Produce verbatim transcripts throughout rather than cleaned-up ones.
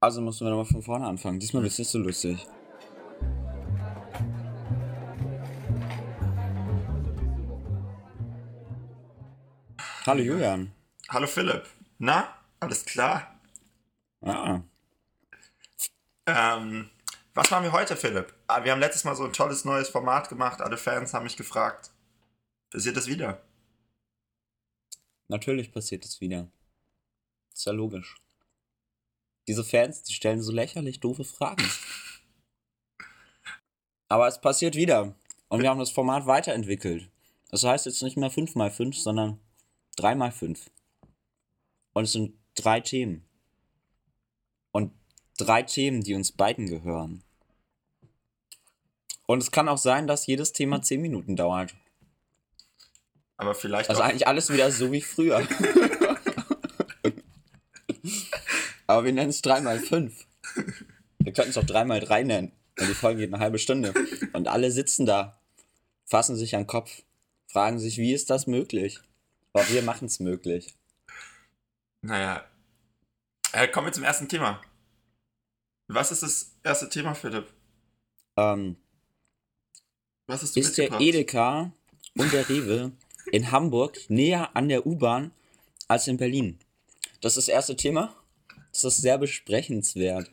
Also müssen wir nochmal von vorne anfangen. Diesmal wird es nicht so lustig. Hallo Julian. Hallo Philipp. Na, alles klar? Ah, Ähm, was machen wir heute, Philipp? Ah, wir haben letztes Mal so ein tolles neues Format gemacht. Alle Fans haben mich gefragt. Passiert das wieder? natürlich passiert es wieder. Ist ja logisch. Diese Fans, die stellen so lächerlich doofe Fragen. Aber es passiert wieder. Und wir haben das Format weiterentwickelt. Das heißt jetzt nicht mehr fünf mal fünf, sondern drei mal fünf. Und es sind drei Themen. Und drei Themen, die uns beiden gehören. Und es kann auch sein, dass jedes Thema zehn Minuten dauert. Aber vielleicht Also auch. eigentlich alles wieder so wie früher. Aber wir nennen es drei mal fünf. Wir könnten es auch drei mal drei nennen. Und die Folge geht eine halbe Stunde. Und alle sitzen da, fassen sich an den Kopf, fragen sich, wie ist das möglich? Aber wir machen es möglich. Naja. Äh, kommen wir zum ersten Thema. Was ist das erste Thema, Philipp? Ähm, Was hast du ist der mitgebracht? Edeka und der Rewe in Hamburg näher an der U-Bahn als in Berlin? Das ist das erste Thema. Das ist sehr besprechenswert.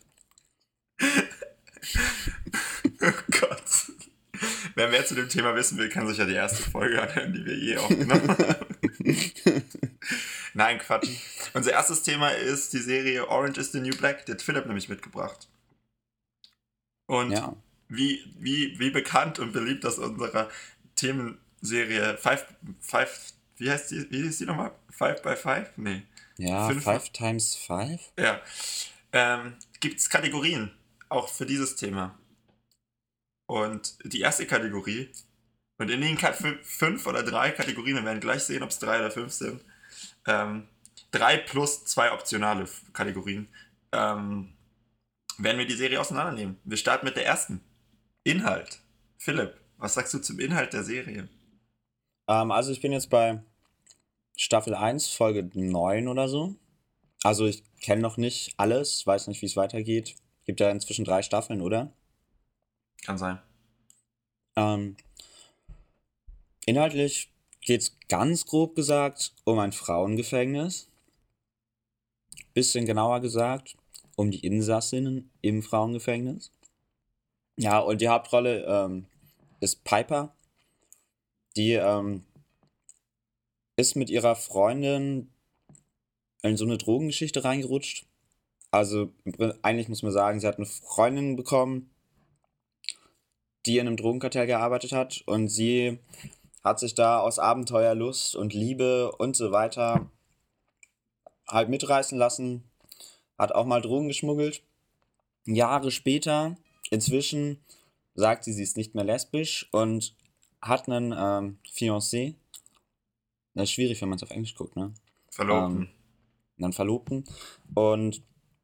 Oh Gott. Wer mehr zu dem Thema wissen will, kann sich ja die erste Folge anhören, die wir je aufgenommen haben. Nein, Quatsch. Unser erstes Thema ist die Serie Orange is the New Black. Die hat Philipp nämlich mitgebracht. Und Ja. wie, wie, wie bekannt und beliebt das unserer Themenserie Five, Five, wie heißt die, wie hieß die nochmal? Five by Five? Nee. Ja, Fünf- five times five? Ja. Ähm, Gibt es Kategorien, auch für dieses Thema. Und die erste Kategorie, und in den Kat- fün- fünf oder drei Kategorien, wir werden gleich sehen, ob es drei oder fünf sind, ähm, drei plus zwei optionale F- Kategorien, ähm, werden wir die Serie auseinandernehmen. Wir starten mit der ersten. Inhalt. Philipp, was sagst du zum Inhalt der Serie? Ähm, also ich bin jetzt bei Staffel eins, Folge neun oder so. Also ich kenne noch nicht alles, weiß nicht, wie es weitergeht. Gibt ja inzwischen drei Staffeln, oder? Kann sein. Ähm, inhaltlich geht es ganz grob gesagt um ein Frauengefängnis. Bisschen genauer gesagt um die Insassinnen im Frauengefängnis. Ja, und die Hauptrolle ähm, ist Piper. Die ähm, ist mit ihrer Freundin in so eine Drogengeschichte reingerutscht. Also im Prin- eigentlich muss man sagen, sie hat eine Freundin bekommen, die in einem Drogenkartell gearbeitet hat, und sie hat sich da aus Abenteuerlust und Liebe und so weiter halt mitreißen lassen, hat auch mal Drogen geschmuggelt. Jahre später, inzwischen, sagt sie, sie ist nicht mehr lesbisch und hat einen ähm, Fiancé. Das ist schwierig, wenn man es auf Englisch guckt, ne? Verlobten. Einen Verlobten. Und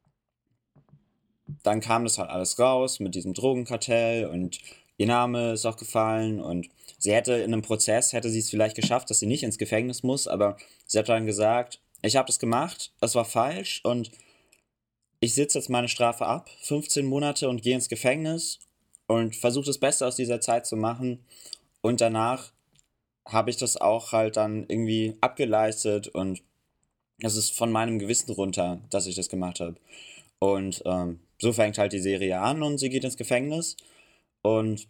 dann kam das halt alles raus mit diesem Drogenkartell und ihr Name ist auch gefallen, und sie hätte in einem Prozess, hätte sie es vielleicht geschafft, dass sie nicht ins Gefängnis muss, aber sie hat dann gesagt, ich habe das gemacht, es war falsch und ich sitze jetzt meine Strafe ab, fünfzehn Monate, und gehe ins Gefängnis und versuche das Beste aus dieser Zeit zu machen, und danach habe ich das auch halt dann irgendwie abgeleistet, und das ist von meinem Gewissen runter, dass ich das gemacht habe. Und ähm, so fängt halt die Serie an, und sie geht ins Gefängnis und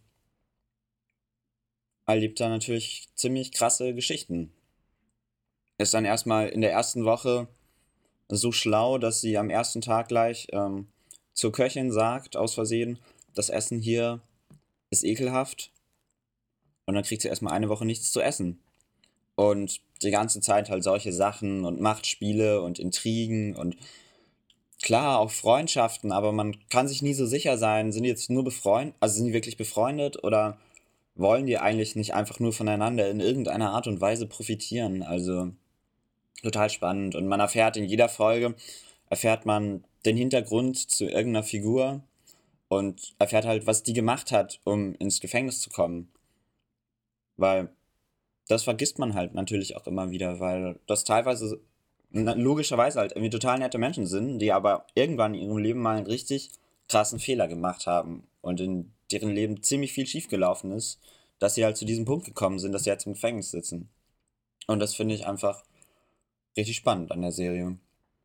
erlebt dann natürlich ziemlich krasse Geschichten. Ist dann erstmal in der ersten Woche so schlau, dass sie am ersten Tag gleich ähm, zur Köchin sagt, aus Versehen, das Essen hier ist ekelhaft. Und dann kriegt sie erstmal eine Woche nichts zu essen. Und die ganze Zeit halt solche Sachen und Machtspiele und Intrigen und klar, auch Freundschaften, aber man kann sich nie so sicher sein, sind die jetzt nur befreundet, also sind die wirklich befreundet, oder wollen die eigentlich nicht einfach nur voneinander in irgendeiner Art und Weise profitieren? Also total spannend, und man erfährt in jeder Folge, erfährt man den Hintergrund zu irgendeiner Figur und erfährt halt, was die gemacht hat, um ins Gefängnis zu kommen. Weil das vergisst man halt natürlich auch immer wieder, weil das teilweise na- logischerweise halt irgendwie total nette Menschen sind, die aber irgendwann in ihrem Leben mal einen richtig krassen Fehler gemacht haben und in deren Leben ziemlich viel schiefgelaufen ist, dass sie halt zu diesem Punkt gekommen sind, dass sie jetzt im Gefängnis sitzen. Und das finde ich einfach richtig spannend an der Serie.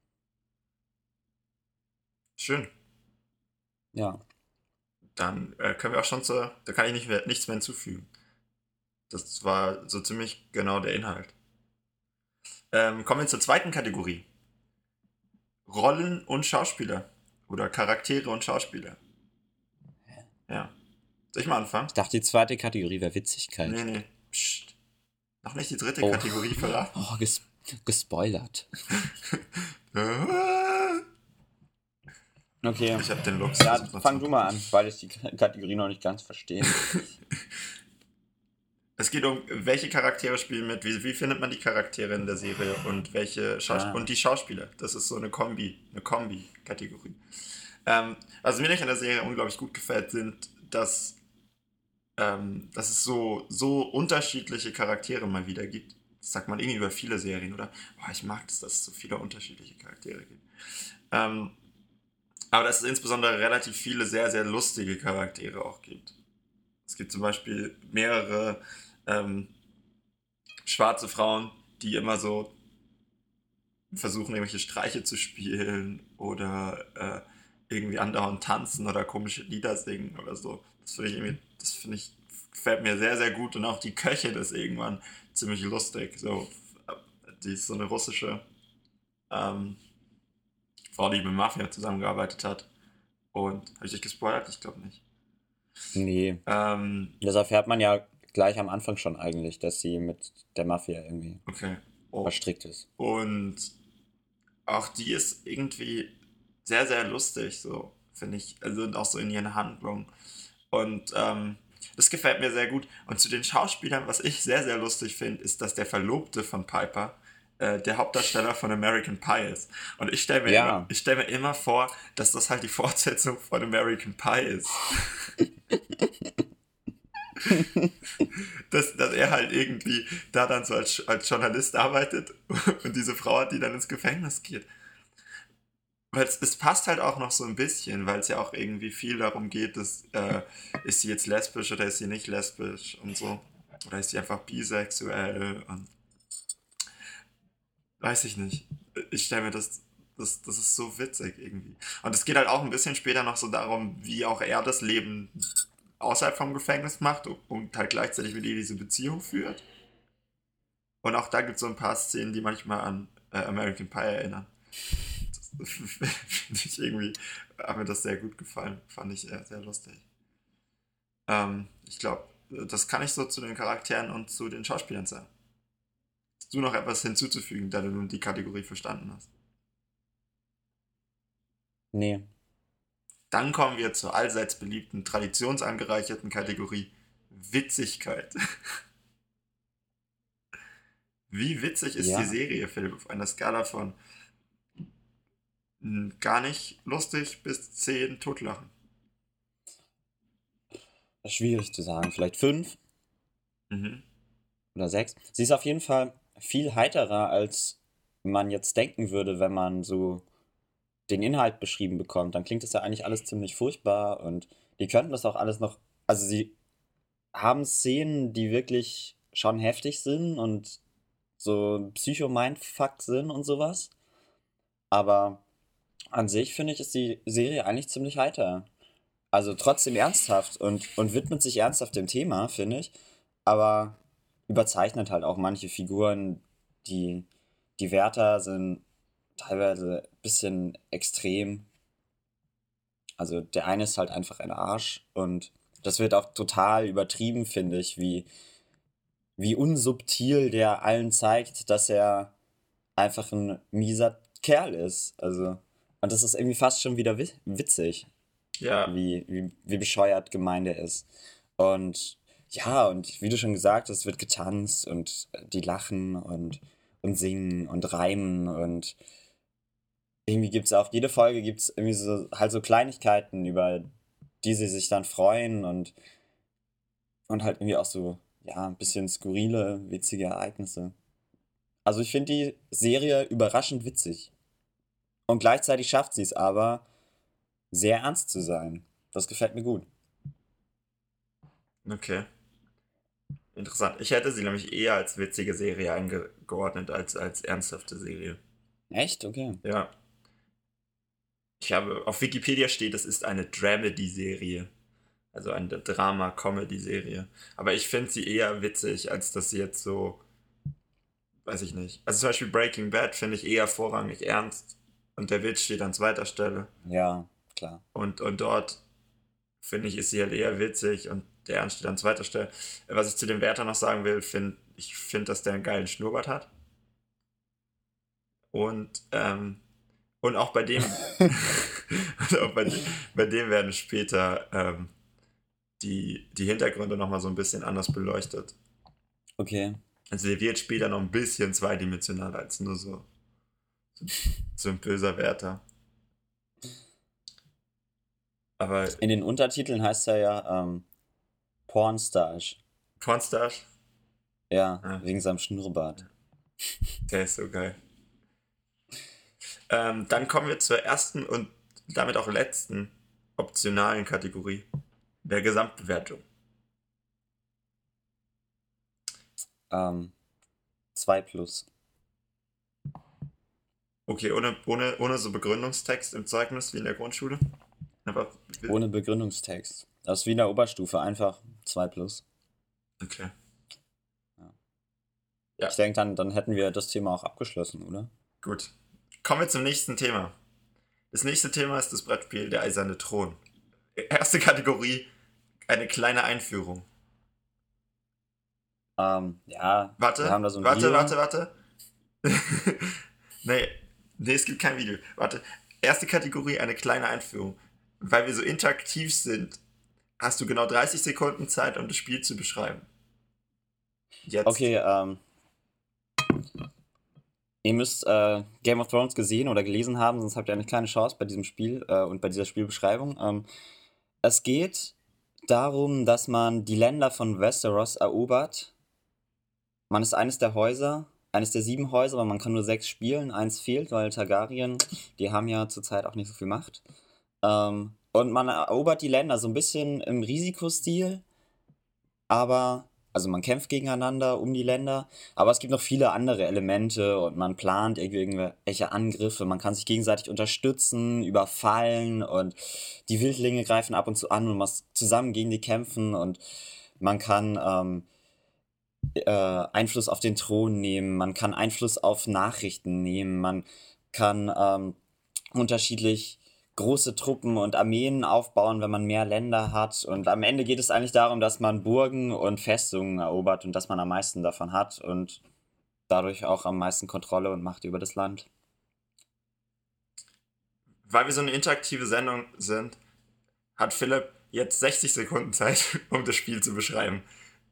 Schön. Ja. Dann äh, können wir auch schon zur. Da kann ich nicht mehr, nichts mehr hinzufügen. Das war so ziemlich genau der Inhalt. Ähm, kommen wir zur zweiten Kategorie. Rollen und Schauspieler. Oder Charaktere und Schauspieler. Ja. Soll ich mal anfangen? Ich dachte, die zweite Kategorie wäre Witzigkeit. Nee, nee. Psst. Noch nicht die dritte Oh. Kategorie verraten. Oh, ges gespoilert. Okay. Ich hab den Lux. Ja, versucht noch fang zu- du mal an, weil ich die K- Kategorie noch nicht ganz verstehe. Es geht um, welche Charaktere spielen mit, wie, wie findet man die Charaktere in der Serie und welche Schaus Ah. und die Schauspieler. Das ist so eine Kombi, eine Kombi-Kategorie. Ähm, was mir nicht an der Serie unglaublich gut gefällt, sind, dass, ähm, dass es so, so unterschiedliche Charaktere mal wieder gibt. Das sagt man irgendwie über viele Serien, oder? Boah, ich mag es, dass es so viele unterschiedliche Charaktere gibt. Ähm, aber dass es insbesondere relativ viele sehr, sehr lustige Charaktere auch gibt. Es gibt zum Beispiel mehrere ähm, schwarze Frauen, die immer so versuchen, irgendwelche Streiche zu spielen oder äh, irgendwie andauernd tanzen oder komische Lieder singen oder so. Das finde ich irgendwie, das finde ich, gefällt mir sehr, sehr gut. Und auch die Köchin ist irgendwann ziemlich lustig. So, äh, die ist so eine russische ähm, Frau, die mit Mafia zusammengearbeitet hat. Und habe ich dich gespoilert? Ich glaube nicht. Nee. Ähm, Das erfährt man ja gleich am Anfang schon eigentlich, dass sie mit der Mafia irgendwie okay. Oh. verstrickt ist. Und auch die ist irgendwie sehr, sehr lustig, so, finde ich. Also und auch so in ihren Handlungen. Und ähm, das gefällt mir sehr gut. Und zu den Schauspielern, was ich sehr, sehr lustig finde, ist, dass der Verlobte von Piper äh, der Hauptdarsteller von American Pie ist. Und ich stelle mir, Ja. immer, ich stell mir immer vor, dass das halt die Fortsetzung von American Pie ist. dass, dass er halt irgendwie da dann so als, als Journalist arbeitet und diese Frau hat, die dann ins Gefängnis geht. Weil es, es passt halt auch noch so ein bisschen, weil es ja auch irgendwie viel darum geht, dass, äh, ist sie jetzt lesbisch oder ist sie nicht lesbisch und so. Oder ist sie einfach bisexuell und weiß ich nicht. Ich stelle mir das, das, das ist so witzig irgendwie. Und es geht halt auch ein bisschen später noch so darum, wie auch er das Leben außerhalb vom Gefängnis macht und halt gleichzeitig mit ihr diese Beziehung führt. Und auch da gibt es so ein paar Szenen, die manchmal an äh, American Pie erinnern. Das finde ich irgendwie, hat mir das sehr gut gefallen. Fand ich äh, sehr lustig. Ähm, ich glaube, das kann ich so zu den Charakteren und zu den Schauspielern sagen. Hast du noch etwas hinzuzufügen, da du nun die Kategorie verstanden hast? Nee. Dann kommen wir zur allseits beliebten, traditionsangereicherten Kategorie Witzigkeit. Wie witzig ist Ja. die Serie, Philipp, auf einer Skala von mm, gar nicht lustig bis zehn Totlachen? Schwierig zu sagen. Vielleicht fünf Mhm. oder sechs. Sie ist auf jeden Fall viel heiterer, als man jetzt denken würde, wenn man so den Inhalt beschrieben bekommt. Dann klingt das ja eigentlich alles ziemlich furchtbar und die könnten das auch alles noch. Also sie haben Szenen, die wirklich schon heftig sind und so Psycho-Mindfuck sind und sowas. Aber an sich finde ich, ist die Serie eigentlich ziemlich heiter. Also trotzdem ernsthaft und, und widmet sich ernsthaft dem Thema, finde ich. Aber überzeichnet halt auch manche Figuren, die, die Wärter sind teilweise ein bisschen extrem. Also der eine ist halt einfach ein Arsch und das wird auch total übertrieben, finde ich, wie, wie unsubtil der allen zeigt, dass er einfach ein mieser Kerl ist. Also, und das ist irgendwie fast schon wieder wi- witzig, Ja, wie, wie, wie bescheuert gemeint er ist. Und ja, und wie du schon gesagt hast, es wird getanzt und die lachen und, und singen und reimen und irgendwie gibt es auch, jede Folge gibt es irgendwie so, halt so Kleinigkeiten, über die sie sich dann freuen und, und halt irgendwie auch so, ja, ein bisschen skurrile, witzige Ereignisse. Also ich finde die Serie überraschend witzig. Und gleichzeitig schafft sie es aber, sehr ernst zu sein. Das gefällt mir gut. Okay, interessant. Ich hätte sie nämlich eher als witzige Serie eingeordnet als als ernsthafte Serie. Echt? Okay. Ja. Ich habe, auf Wikipedia steht, es ist eine Dramedy-Serie. Also eine Drama-Comedy-Serie. Aber ich finde sie eher witzig, als dass sie jetzt so, weiß ich nicht. Also zum Beispiel Breaking Bad finde ich eher vorrangig ernst. Und der Witz steht an zweiter Stelle. Ja, klar. Und, und dort, finde ich, ist sie halt eher witzig und der Ernst steht an zweiter Stelle. Was ich zu dem Wärter noch sagen will, find, ich finde, dass der einen geilen Schnurrbart hat. Und, ähm, und auch bei dem, und auch bei, dem- bei dem werden später ähm, die, die Hintergründe nochmal so ein bisschen anders beleuchtet. Okay. Also der wird später noch ein bisschen zweidimensionaler als nur so, so, so ein böser Wärter. Aber In den Untertiteln heißt er ja ähm, Pornstage. Pornstar, Ja, Ja. wegen seinem Schnurrbart. der ist so geil. Ähm, dann kommen wir zur ersten und damit auch letzten optionalen Kategorie, der Gesamtbewertung. Ähm, zwei plus. Okay, ohne, ohne, ohne so Begründungstext im Zeugnis wie in der Grundschule. Aber, Ohne Begründungstext. Das ist wie in der Oberstufe, einfach zwei plus. okay. Ich denke, dann, dann hätten wir das Thema auch abgeschlossen, oder? Gut. Kommen wir zum nächsten Thema. Das nächste Thema ist das Brettspiel Der Eiserne Thron. Erste Kategorie, eine kleine Einführung. Ähm, ja, Warte, wir haben da so ein warte, Video. warte, warte. nee, nee, es gibt kein Video. Warte. Erste Kategorie, eine kleine Einführung. Weil wir so interaktiv sind, hast du genau dreißig Sekunden Zeit, um das Spiel zu beschreiben. Jetzt. Okay, ähm, ihr müsst äh, Game of Thrones gesehen oder gelesen haben, sonst habt ihr eine kleine Chance bei diesem Spiel äh, und bei dieser Spielbeschreibung. Ähm, es geht darum, dass man die Länder von Westeros erobert. Man ist eines der Häuser, eines der sieben Häuser, aber man kann nur sechs spielen. Eins fehlt, weil Targaryen, die haben ja zurzeit auch nicht so viel Macht. Ähm, und man erobert die Länder so ein bisschen im Risikostil, aber, also man kämpft gegeneinander um die Länder, aber es gibt noch viele andere Elemente und man plant irgendwie irgendwelche Angriffe, man kann sich gegenseitig unterstützen, überfallen und die Wildlinge greifen ab und zu an und man muss zusammen gegen die kämpfen und man kann ähm, äh, Einfluss auf den Thron nehmen, man kann Einfluss auf Nachrichten nehmen, man kann ähm, unterschiedlich große Truppen und Armeen aufbauen, wenn man mehr Länder hat. Und am Ende geht es eigentlich darum, dass man Burgen und Festungen erobert und dass man am meisten davon hat und dadurch auch am meisten Kontrolle und Macht über das Land. Weil wir so eine interaktive Sendung sind, hat Philipp jetzt sechzig Sekunden Zeit, um das Spiel zu beschreiben.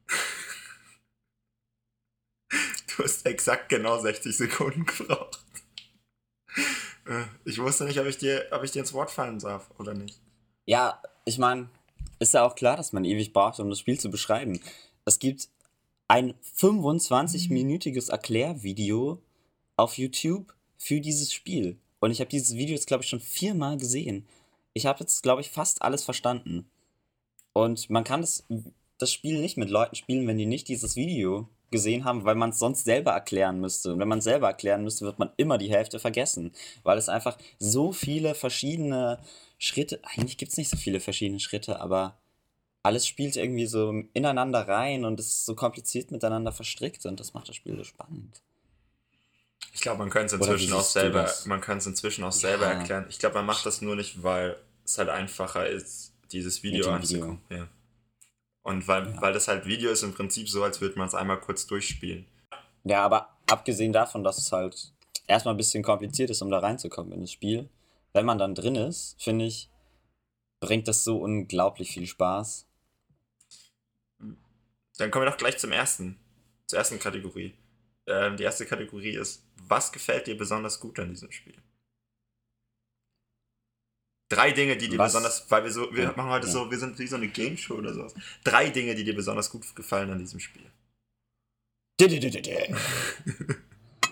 Du hast exakt genau sechzig Sekunden gebraucht. Äh, Ich wusste nicht, ob ich dir, ob ich dir ins Wort fallen darf oder nicht. Ja, ich meine, ist ja auch klar, dass man ewig braucht, um das Spiel zu beschreiben. Es gibt ein fünfundzwanzig-minütiges Erklärvideo auf YouTube für dieses Spiel. Und ich habe dieses Video jetzt, glaube ich, schon viermal gesehen. Ich habe jetzt, glaube ich, fast alles verstanden. Und man kann das, das Spiel nicht mit Leuten spielen, wenn die nicht dieses Video gesehen haben, weil man es sonst selber erklären müsste. Und wenn man es selber erklären müsste, wird man immer die Hälfte vergessen. Weil es einfach so viele verschiedene Schritte, eigentlich gibt es nicht so viele verschiedene Schritte, aber alles spielt irgendwie so ineinander rein und ist so kompliziert miteinander verstrickt und das macht das Spiel so spannend. Ich glaube, man könnte es Oder wie inzwischen auch siehst du selber, das? man kann es inzwischen auch selber Ja. erklären. Ich glaube, man macht das nur nicht, weil es halt einfacher ist, dieses Video dem anzugucken. Ja. Und weil, Ja. weil das halt Video ist im Prinzip so, als würde man es einmal kurz durchspielen. Ja, aber abgesehen davon, dass es halt erstmal ein bisschen kompliziert ist, um da reinzukommen in das Spiel, wenn man dann drin ist, finde ich, bringt das so unglaublich viel Spaß. Dann kommen wir doch gleich zum ersten, zur ersten Kategorie. Ähm, die erste Kategorie ist, was gefällt dir besonders gut an diesem Spiel? Drei Dinge, die dir Was? besonders, weil wir so, wir Ja, machen heute ja. so, wir sind wie so eine Game Show oder sowas. Drei Dinge, die dir besonders gut gefallen an diesem Spiel.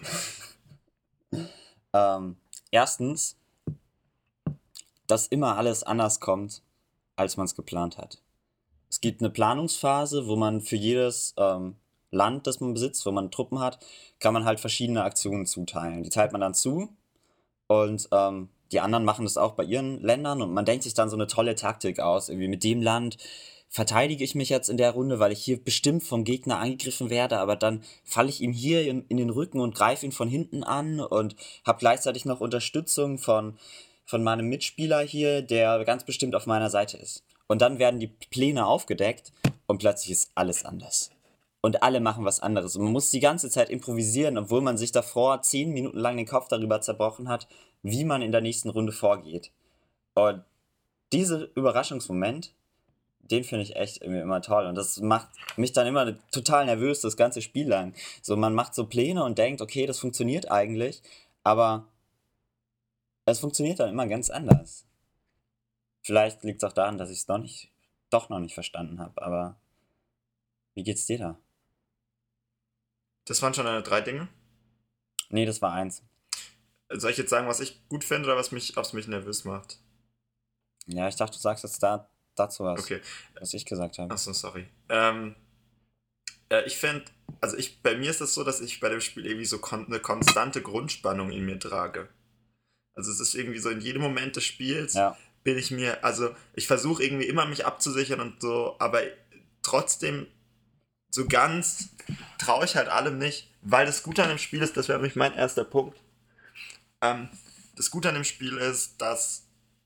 Ähm, erstens, dass immer alles anders kommt, als man es geplant hat. Es gibt eine Planungsphase, wo man für jedes ähm, Land, das man besitzt, wo man Truppen hat, kann man halt verschiedene Aktionen zuteilen. Die teilt man dann zu und ähm, die anderen machen das auch bei ihren Ländern und man denkt sich dann so eine tolle Taktik aus. Irgendwie mit dem Land verteidige ich mich jetzt in der Runde, weil ich hier bestimmt vom Gegner angegriffen werde, aber dann falle ich ihm hier in, in den Rücken und greife ihn von hinten an und habe gleichzeitig noch Unterstützung von, von meinem Mitspieler hier, der ganz bestimmt auf meiner Seite ist. Und dann werden die Pläne aufgedeckt und plötzlich ist alles anders. Und alle machen was anderes. Und man muss die ganze Zeit improvisieren, obwohl man sich davor zehn Minuten lang den Kopf darüber zerbrochen hat, wie man in der nächsten Runde vorgeht. Und dieser Überraschungsmoment, den finde ich echt irgendwie immer toll. Und das macht mich dann immer total nervös, das ganze Spiel lang. So, man macht so Pläne und denkt, okay, das funktioniert eigentlich, aber es funktioniert dann immer ganz anders. Vielleicht liegt es auch daran, dass ich es noch nicht, doch noch nicht verstanden habe, aber wie geht's dir da? Das waren schon deine drei Dinge. Nee, das war eins. Soll ich jetzt sagen, was ich gut finde oder was mich, was mich nervös macht? Ja, ich dachte, du sagst jetzt da, dazu was, Okay. was ich gesagt habe. Achso, sorry. Ähm, äh, ich finde, also ich, bei mir ist es so, dass ich bei dem Spiel irgendwie so kon- eine konstante Grundspannung in mir trage. Also es ist irgendwie so in jedem Moment des Spiels Ja, bin ich mir, also ich versuche irgendwie immer mich abzusichern und so, aber trotzdem so ganz traue ich halt allem nicht, weil das Gute an dem Spiel ist, das wäre nämlich mein erster Punkt. Ähm, das Gute an dem Spiel ist, dass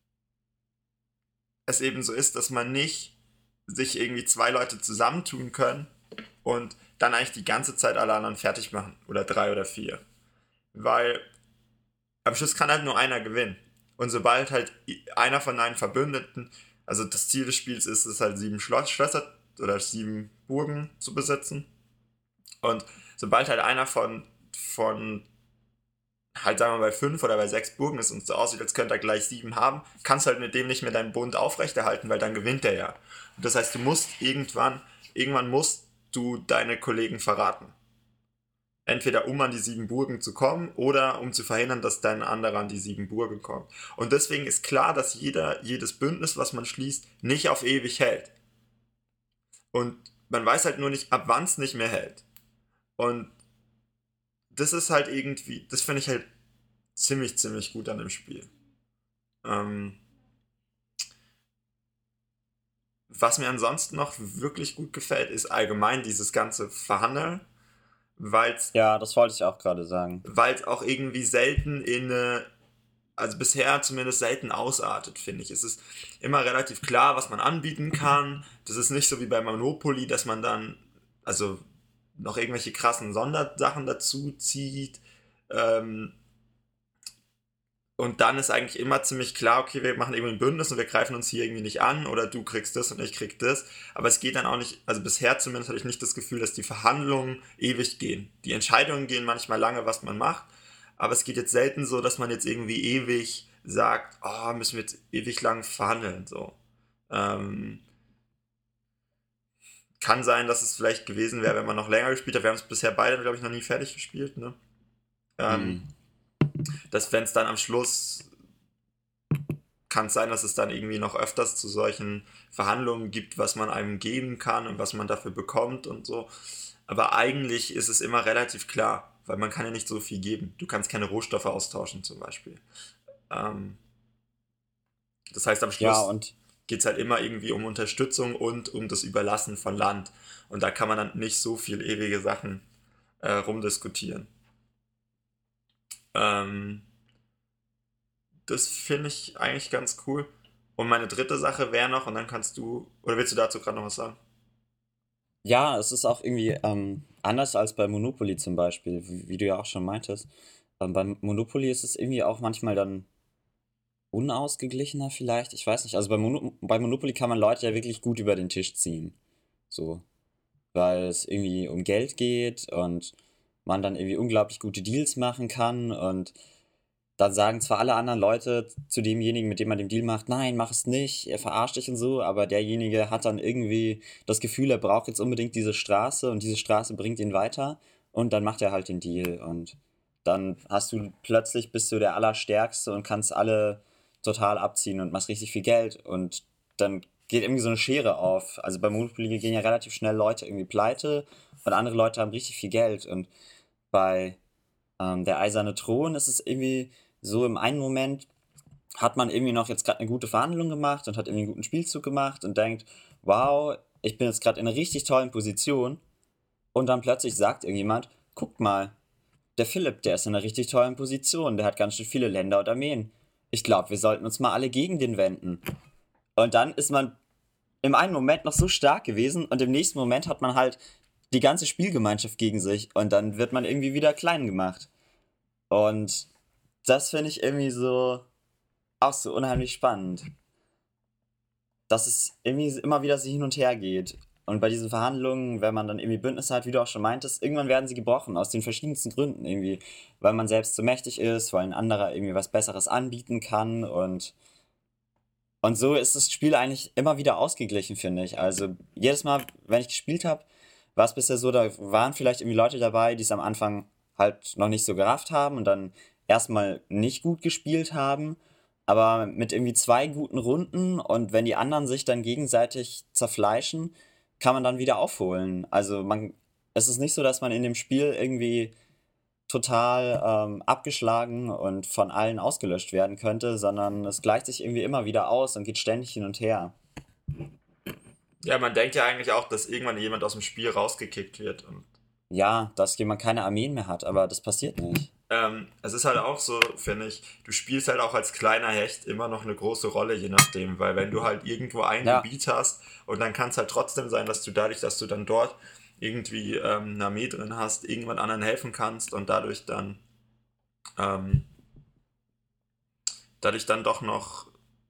es eben so ist, dass man nicht sich irgendwie zwei Leute zusammentun können und dann eigentlich die ganze Zeit alle anderen fertig machen. Oder drei oder vier. Weil am Schluss kann halt nur einer gewinnen. Und sobald halt einer von einen Verbündeten, also das Ziel des Spiels ist es halt sieben Schloss, Schlösser oder sieben Burgen zu besetzen. Und sobald halt einer von, von halt sagen wir bei fünf oder bei sechs Burgen ist und so aussieht, als könnte er gleich sieben haben, kannst halt mit dem nicht mehr deinen Bund aufrechterhalten, weil dann gewinnt er ja. Und das heißt, du musst irgendwann, irgendwann musst du deine Kollegen verraten. Entweder um an die sieben Burgen zu kommen oder um zu verhindern, dass dein anderer an die sieben Burgen kommt. Und deswegen ist klar, dass jeder, jedes Bündnis, was man schließt, nicht auf ewig hält. Und man weiß halt nur nicht, ab wann es nicht mehr hält. Und das ist halt irgendwie, das finde ich halt ziemlich, ziemlich gut an dem Spiel. Ähm, was mir ansonsten noch wirklich gut gefällt, ist allgemein dieses ganze Verhandeln, weil es ja, das wollte ich auch gerade sagen. auch irgendwie selten in eine, also bisher zumindest selten ausartet, finde ich. Es ist immer relativ klar, was man anbieten kann. Das ist nicht so wie bei Monopoly, dass man dann, also noch irgendwelche krassen Sondersachen dazu zieht. Ähm, Und dann ist eigentlich immer ziemlich klar, okay, wir machen irgendwie ein Bündnis und wir greifen uns hier irgendwie nicht an oder du kriegst das und ich krieg das. Aber es geht dann auch nicht, also bisher zumindest hatte ich nicht das Gefühl, dass die Verhandlungen ewig gehen. Die Entscheidungen gehen manchmal lange, was man macht, aber es geht jetzt selten so, dass man jetzt irgendwie ewig sagt, oh, müssen wir jetzt ewig lang verhandeln. So. Ähm, kann sein, dass es vielleicht gewesen wäre, wenn man noch länger gespielt hat. Wir haben es bisher beide, glaube ich, noch nie fertig gespielt. Ne? Ähm, Mhm. dass wenn es dann am Schluss kann es sein, dass es dann irgendwie noch öfters zu solchen Verhandlungen gibt, was man einem geben kann und was man dafür bekommt und so. Aber eigentlich ist es immer relativ klar, weil man kann ja nicht so viel geben. Du kannst keine Rohstoffe austauschen zum Beispiel. Ähm, das heißt, am Ja, Schluss und geht es halt immer irgendwie um Unterstützung und um das Überlassen von Land. Und da kann man dann nicht so viel ewige Sachen äh, rumdiskutieren. Ähm, Das finde ich eigentlich ganz cool. Und meine dritte Sache wäre noch, und dann kannst du, oder willst du dazu gerade noch was sagen? ja, es ist auch irgendwie ähm, anders als bei Monopoly zum Beispiel, wie, wie du ja auch schon meintest. Ähm, beim Monopoly ist es irgendwie auch manchmal dann unausgeglichener vielleicht. Ich weiß nicht. Also bei, Mono bei Monopoly kann man Leute ja wirklich gut über den Tisch ziehen. So. Weil es irgendwie um Geld geht und man dann irgendwie unglaublich gute Deals machen kann und dann sagen zwar alle anderen Leute zu demjenigen, mit dem man den Deal macht, nein, mach es nicht, er verarscht dich und so, aber derjenige hat dann irgendwie das Gefühl, er braucht jetzt unbedingt diese Straße und diese Straße bringt ihn weiter und dann macht er halt den Deal und dann hast du plötzlich bist du der Allerstärkste und kannst alle total abziehen und machst richtig viel Geld und dann geht irgendwie so eine Schere auf. Also bei Monopoly gehen ja relativ schnell Leute irgendwie pleite und andere Leute haben richtig viel Geld und bei ähm, der Eiserne Thron ist es irgendwie so im einen Moment hat man irgendwie noch jetzt gerade eine gute Verhandlung gemacht und hat irgendwie einen guten Spielzug gemacht und denkt, wow, ich bin jetzt gerade in einer richtig tollen Position und dann plötzlich sagt irgendjemand, guckt mal, der Philipp, der ist in einer richtig tollen Position, der hat ganz schön viele Länder und Armeen. Ich glaube, wir sollten uns mal alle gegen den wenden. Und dann ist man im einen Moment noch so stark gewesen und im nächsten Moment hat man halt die ganze Spielgemeinschaft gegen sich und dann wird man irgendwie wieder klein gemacht. Und das finde ich irgendwie so auch so unheimlich spannend, dass es irgendwie immer wieder so hin und her geht. Und bei diesen Verhandlungen, wenn man dann irgendwie Bündnisse hat, wie du auch schon meintest, irgendwann werden sie gebrochen, aus den verschiedensten Gründen irgendwie. Weil man selbst zu mächtig ist, weil ein anderer irgendwie was Besseres anbieten kann und, und so ist das Spiel eigentlich immer wieder ausgeglichen, finde ich. Also jedes Mal, wenn ich gespielt habe, war es bisher so, da waren vielleicht irgendwie Leute dabei, die es am Anfang halt noch nicht so gerafft haben und dann erstmal nicht gut gespielt haben aber mit irgendwie zwei guten Runden und wenn die anderen sich dann gegenseitig zerfleischen, kann man dann wieder aufholen. Also man, es ist nicht so, dass man in dem Spiel irgendwie total ähm, abgeschlagen und von allen ausgelöscht werden könnte, sondern es gleicht sich irgendwie immer wieder aus und geht ständig hin und her. Ja, man denkt ja eigentlich auch, dass irgendwann jemand aus dem Spiel rausgekickt wird. Und Ja, dass jemand keine Armeen mehr hat, aber das passiert nicht. ähm, es ist halt auch so, finde ich, du spielst halt auch als kleiner Hecht immer noch eine große Rolle, je nachdem, weil wenn du halt irgendwo ein Ja, Gebiet hast und dann kann es halt trotzdem sein, dass du dadurch, dass du dann dort irgendwie ähm, eine Armee drin hast, irgendwann anderen helfen kannst und dadurch dann ähm, dadurch dann doch noch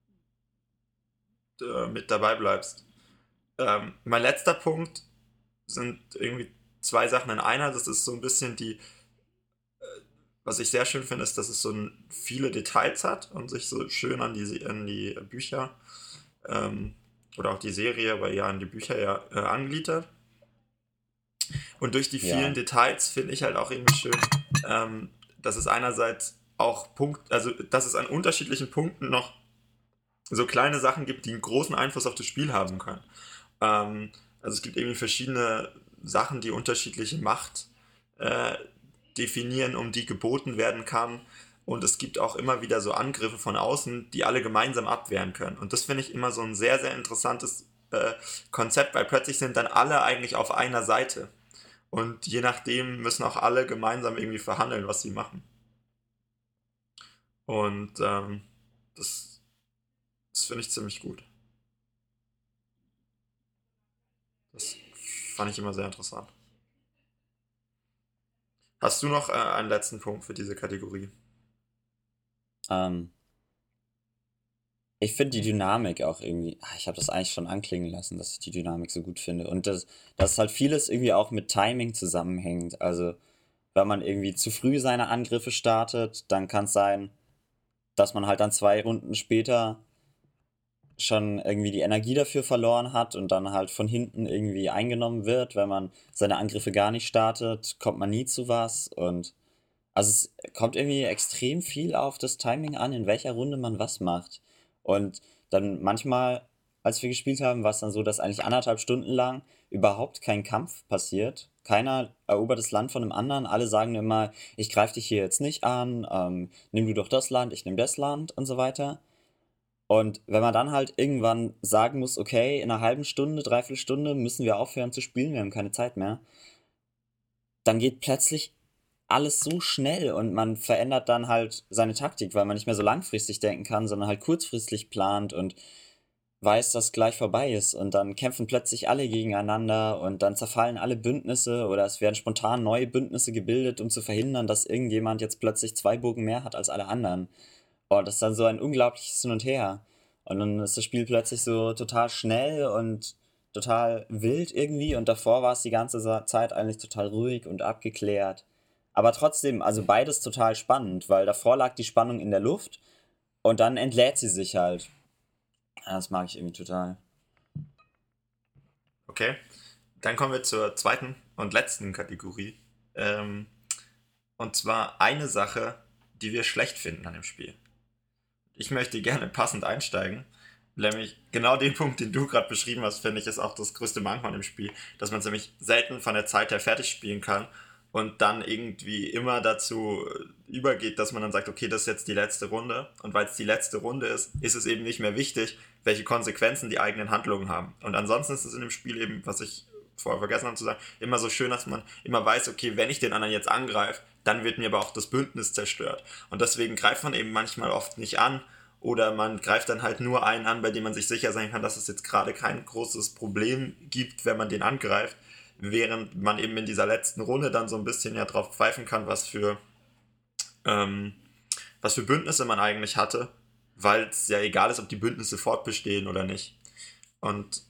äh, mit dabei bleibst. Ähm, mein letzter Punkt sind irgendwie zwei Sachen in einer. Das ist so ein bisschen die, was ich sehr schön finde, ist, dass es so ein, viele Details hat und sich so schön an die, an die Bücher ähm, oder auch die Serie, aber ja an die Bücher ja äh, angliedert. Und durch die vielen ja, Details finde ich halt auch irgendwie schön, ähm, dass es einerseits auch Punkt, also dass es an unterschiedlichen Punkten noch so kleine Sachen gibt, die einen großen Einfluss auf das Spiel haben können. Ähm, also es gibt irgendwie verschiedene Sachen, die unterschiedliche Macht äh, definieren, um die geboten werden kann. Und es gibt auch immer wieder so Angriffe von außen, die alle gemeinsam abwehren können. Und das finde ich immer so ein sehr, sehr interessantes äh, Konzept, weil plötzlich sind dann alle eigentlich auf einer Seite. Und je nachdem müssen auch alle gemeinsam irgendwie verhandeln, was sie machen. Und ähm, das, das finde ich ziemlich gut. Das fand ich immer sehr interessant. Hast du noch äh, einen letzten Punkt für diese Kategorie? ähm, ich finde die Dynamik auch irgendwie, ah, ich habe das eigentlich schon anklingen lassen, dass ich die Dynamik so gut finde. Und das, dass halt vieles irgendwie auch mit Timing zusammenhängt. Also, wenn man irgendwie zu früh seine Angriffe startet, dann kann es sein, dass man halt dann zwei Runden später schon irgendwie die Energie dafür verloren hat und dann halt von hinten irgendwie eingenommen wird. Wenn man seine Angriffe gar nicht startet, kommt man nie zu was. Und also es kommt irgendwie extrem viel auf das Timing an, in welcher Runde man was macht. Und dann manchmal, als wir gespielt haben, war es dann so, dass eigentlich anderthalb Stunden lang überhaupt kein Kampf passiert. Keiner erobert das Land von einem anderen. Alle sagen immer, ich greife dich hier jetzt nicht an, ähm, nimm du doch das Land, ich nehme das Land und so weiter. Und wenn man dann halt irgendwann sagen muss, okay, in einer halben Stunde, dreiviertel Stunde müssen wir aufhören zu spielen, wir haben keine Zeit mehr, dann geht plötzlich alles so schnell und man verändert dann halt seine Taktik, weil man nicht mehr so langfristig denken kann, sondern halt kurzfristig plant und weiß, dass gleich vorbei ist. Und dann kämpfen plötzlich alle gegeneinander und dann zerfallen alle Bündnisse oder es werden spontan neue Bündnisse gebildet, um zu verhindern, dass irgendjemand jetzt plötzlich zwei Burgen mehr hat als alle anderen. Und das ist dann so ein unglaubliches Hin und Her. Und dann ist das Spiel plötzlich so total schnell und total wild irgendwie und davor war es die ganze Sa- Zeit eigentlich total ruhig und abgeklärt. Aber trotzdem, also beides total spannend, weil davor lag die Spannung in der Luft und dann entlädt sie sich halt. Ja, das mag ich irgendwie total. Okay. Dann kommen wir zur zweiten und letzten Kategorie. Ähm, Und zwar eine Sache, die wir schlecht finden an dem Spiel. Ich möchte gerne passend einsteigen. Nämlich genau den Punkt, den du gerade beschrieben hast, finde ich, ist auch das größte Manko an dem Spiel. Dass man es nämlich selten von der Zeit her fertig spielen kann und dann irgendwie immer dazu übergeht, dass man dann sagt, okay, das ist jetzt die letzte Runde. Und weil es die letzte Runde ist, ist es eben nicht mehr wichtig, welche Konsequenzen die eigenen Handlungen haben. Und ansonsten ist es in dem Spiel eben, was ich vorher vergessen habe zu sagen, immer so schön, dass man immer weiß, okay, wenn ich den anderen jetzt angreife, dann wird mir aber auch das Bündnis zerstört. Und deswegen greift man eben manchmal oft nicht an oder man greift dann halt nur einen an, bei dem man sich sicher sein kann, dass es jetzt gerade kein großes Problem gibt, wenn man den angreift, während man eben in dieser letzten Runde dann so ein bisschen ja drauf pfeifen kann, was für, ähm, was für Bündnisse man eigentlich hatte, weil es ja egal ist, ob die Bündnisse fortbestehen oder nicht. Und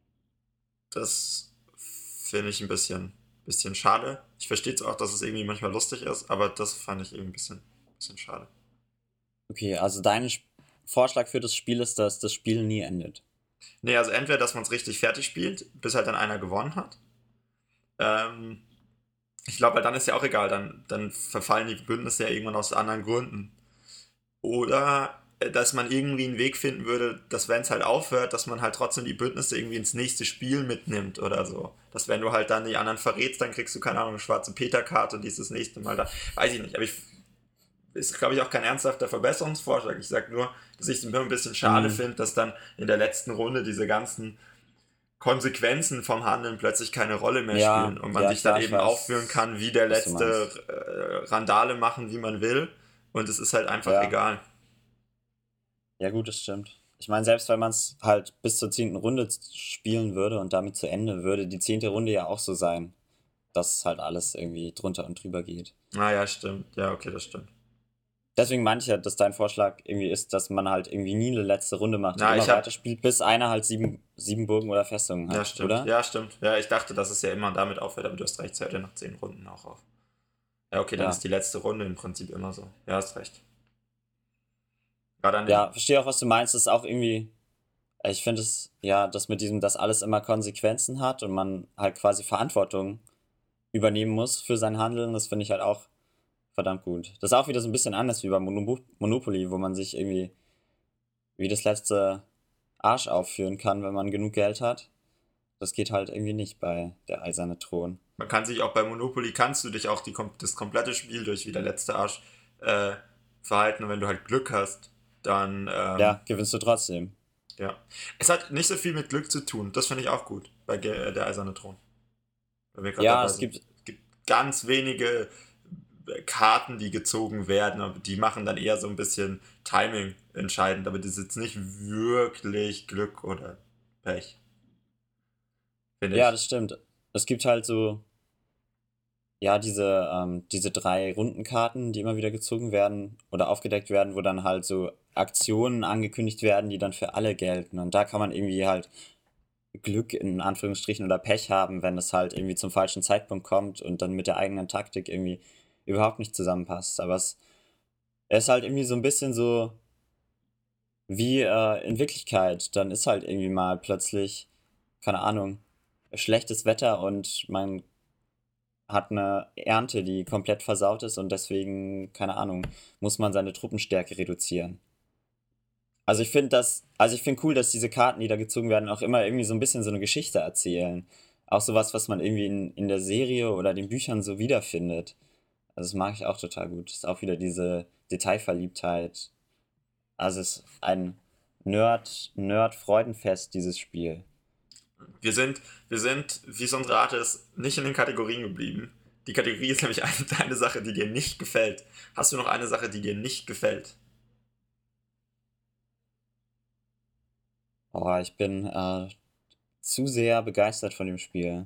das finde ich ein bisschen, bisschen schade. Ich verstehe es auch, dass es irgendwie manchmal lustig ist, aber das fand ich irgendwie ein bisschen, bisschen schade. Okay, also dein Sp- Vorschlag für das Spiel ist, dass das Spiel nie endet. Nee, also entweder, dass man es richtig fertig spielt, bis halt dann einer gewonnen hat. Ähm, ich glaube, halt dann ist ja auch egal, dann, dann verfallen die Bündnisse ja irgendwann aus anderen Gründen. Oder äh, dass man irgendwie einen Weg finden würde, dass wenn es halt aufhört, dass man halt trotzdem die Bündnisse irgendwie ins nächste Spiel mitnimmt oder so. Dass wenn du halt dann die anderen verrätst, dann kriegst du, keine Ahnung, eine schwarze Peter-Karte und die ist das nächste Mal da. Weiß ich nicht, aber ich ist, glaube ich, auch kein ernsthafter Verbesserungsvorschlag. Ich sage nur, dass ich es immer ein bisschen schade Mhm. finde, dass dann in der letzten Runde diese ganzen Konsequenzen vom Handeln plötzlich keine Rolle mehr Ja, spielen und man ja, sich klar, dann ich eben weiß, aufführen kann, wie der was du letzte meinst. äh, Randale machen, wie man will. Und es ist halt einfach Ja, egal. ja gut, das stimmt. Ich meine, selbst wenn man es halt bis zur zehnten Runde z- spielen würde und damit zu Ende, würde die zehnte Runde ja auch so sein, dass halt alles irgendwie drunter und drüber geht. Ah ja, stimmt. Ja, okay, das stimmt. Deswegen meinte ich ja, dass dein Vorschlag irgendwie ist, dass man halt irgendwie nie eine letzte Runde macht und Na, ich immer habe weiter spielt, bis einer halt sieben, sieben Burgen oder Festungen Ja, hat, stimmt. oder? Ja, stimmt. Ja, ich dachte, dass es ja immer damit aufhört, aber du hast recht, es hört ja nach zehn Runden auch auf. Ja, okay, dann ist Ja. die letzte Runde im Prinzip immer so. Ja, hast recht. Gerade an Ja, den. verstehe auch, was du meinst. Das ist auch irgendwie, ich finde es, ja, das mit diesem, dass alles immer Konsequenzen hat und man halt quasi Verantwortung übernehmen muss für sein Handeln, das finde ich halt auch verdammt gut. Das ist auch wieder so ein bisschen anders wie bei Mono Monopoly, wo man sich irgendwie wie das letzte Arsch aufführen kann, wenn man genug Geld hat. Das geht halt irgendwie nicht bei der Eiserne Thron. Man kann sich auch bei Monopoly, kannst du dich auch die, kom- das komplette Spiel durch wie der letzte Arsch äh, verhalten. Und wenn du halt Glück hast, dann, ähm, Ja, gewinnst du trotzdem. ja. Es hat nicht so viel mit Glück zu tun. Das finde ich auch gut bei Ge der Eiserne Thron. Weil wir gerade Ja, dabei es sind. gibt, Es gibt ganz wenige Karten, die gezogen werden, aber die machen dann eher so ein bisschen Timing entscheidend, aber das ist jetzt nicht wirklich Glück oder Pech, finde ja, ich. das stimmt. Es gibt halt so, ja, diese, ähm, diese drei Rundenkarten, die immer wieder gezogen werden oder aufgedeckt werden, wo dann halt so Aktionen angekündigt werden, die dann für alle gelten. Und da kann man irgendwie halt Glück in Anführungsstrichen oder Pech haben, wenn es halt irgendwie zum falschen Zeitpunkt kommt und dann mit der eigenen Taktik irgendwie überhaupt nicht zusammenpasst. Aber es ist halt irgendwie so ein bisschen so wie äh, in Wirklichkeit. Dann ist halt irgendwie mal plötzlich, keine Ahnung, schlechtes Wetter und man hat eine Ernte, die komplett versaut ist und deswegen, keine Ahnung, muss man seine Truppenstärke reduzieren. Also ich finde das, also ich finde cool, dass diese Karten, die da gezogen werden, auch immer irgendwie so ein bisschen so eine Geschichte erzählen. Auch sowas, was man irgendwie in, in der Serie oder den Büchern so wiederfindet. Also das mag ich auch total gut. Das ist auch wieder diese Detailverliebtheit. Also es ist ein Nerd, Nerd-Freudenfest, dieses Spiel. Wir sind, wir sind, wie es unsere Art ist, nicht in den Kategorien geblieben. Die Kategorie ist nämlich eine, eine Sache, die dir nicht gefällt. Hast du noch eine Sache, die dir nicht gefällt? Oh, ich bin äh, zu sehr begeistert von dem Spiel.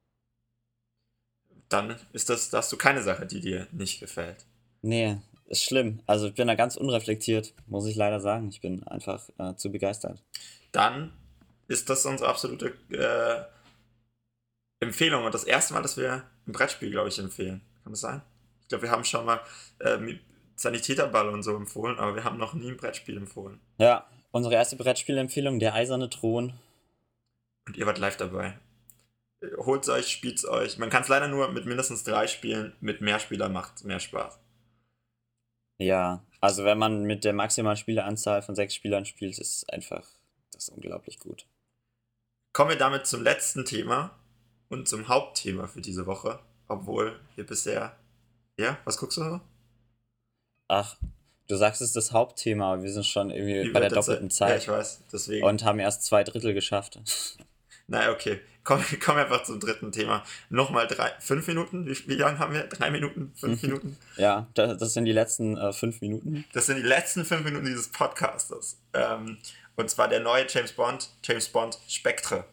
Dann ist das, da hast du keine Sache, die dir nicht gefällt. Nee, ist schlimm. Also ich bin da ganz unreflektiert, muss ich leider sagen. Ich bin einfach äh, zu begeistert. Dann ist das unsere absolute äh, Empfehlung und das erste Mal, dass wir ein Brettspiel, glaube ich, empfehlen. Kann das sein? Ich glaube, wir haben schon mal äh, Sanitäterball und so empfohlen, aber wir haben noch nie ein Brettspiel empfohlen. Ja, unsere erste Brettspielempfehlung, der Eiserne Thron. Und ihr wart live dabei. Holt euch, spielt's euch. Man kann es leider nur mit mindestens drei spielen. Mit mehr Spielern macht es mehr Spaß. Ja, also wenn man mit der maximalen Spieleranzahl von sechs Spielern spielt, ist einfach das ist unglaublich gut. Kommen wir damit zum letzten Thema und zum Hauptthema für diese Woche. Obwohl wir bisher... Ja, was guckst du so? Ach, du sagst, es ist das Hauptthema, aber wir sind schon irgendwie Wie bei der wird das- doppelten Ja, Zeit ich weiß, deswegen. und haben erst zwei Drittel geschafft. Na, okay. Komm, komm einfach zum dritten Thema. Nochmal drei, fünf Minuten? Wie, wie lange haben wir? Drei Minuten? Fünf Minuten? Ja, das, das sind die letzten äh, fünf Minuten. Das sind die letzten fünf Minuten dieses Podcastes. Ähm, und zwar der neue James Bond, James Bond Spectre.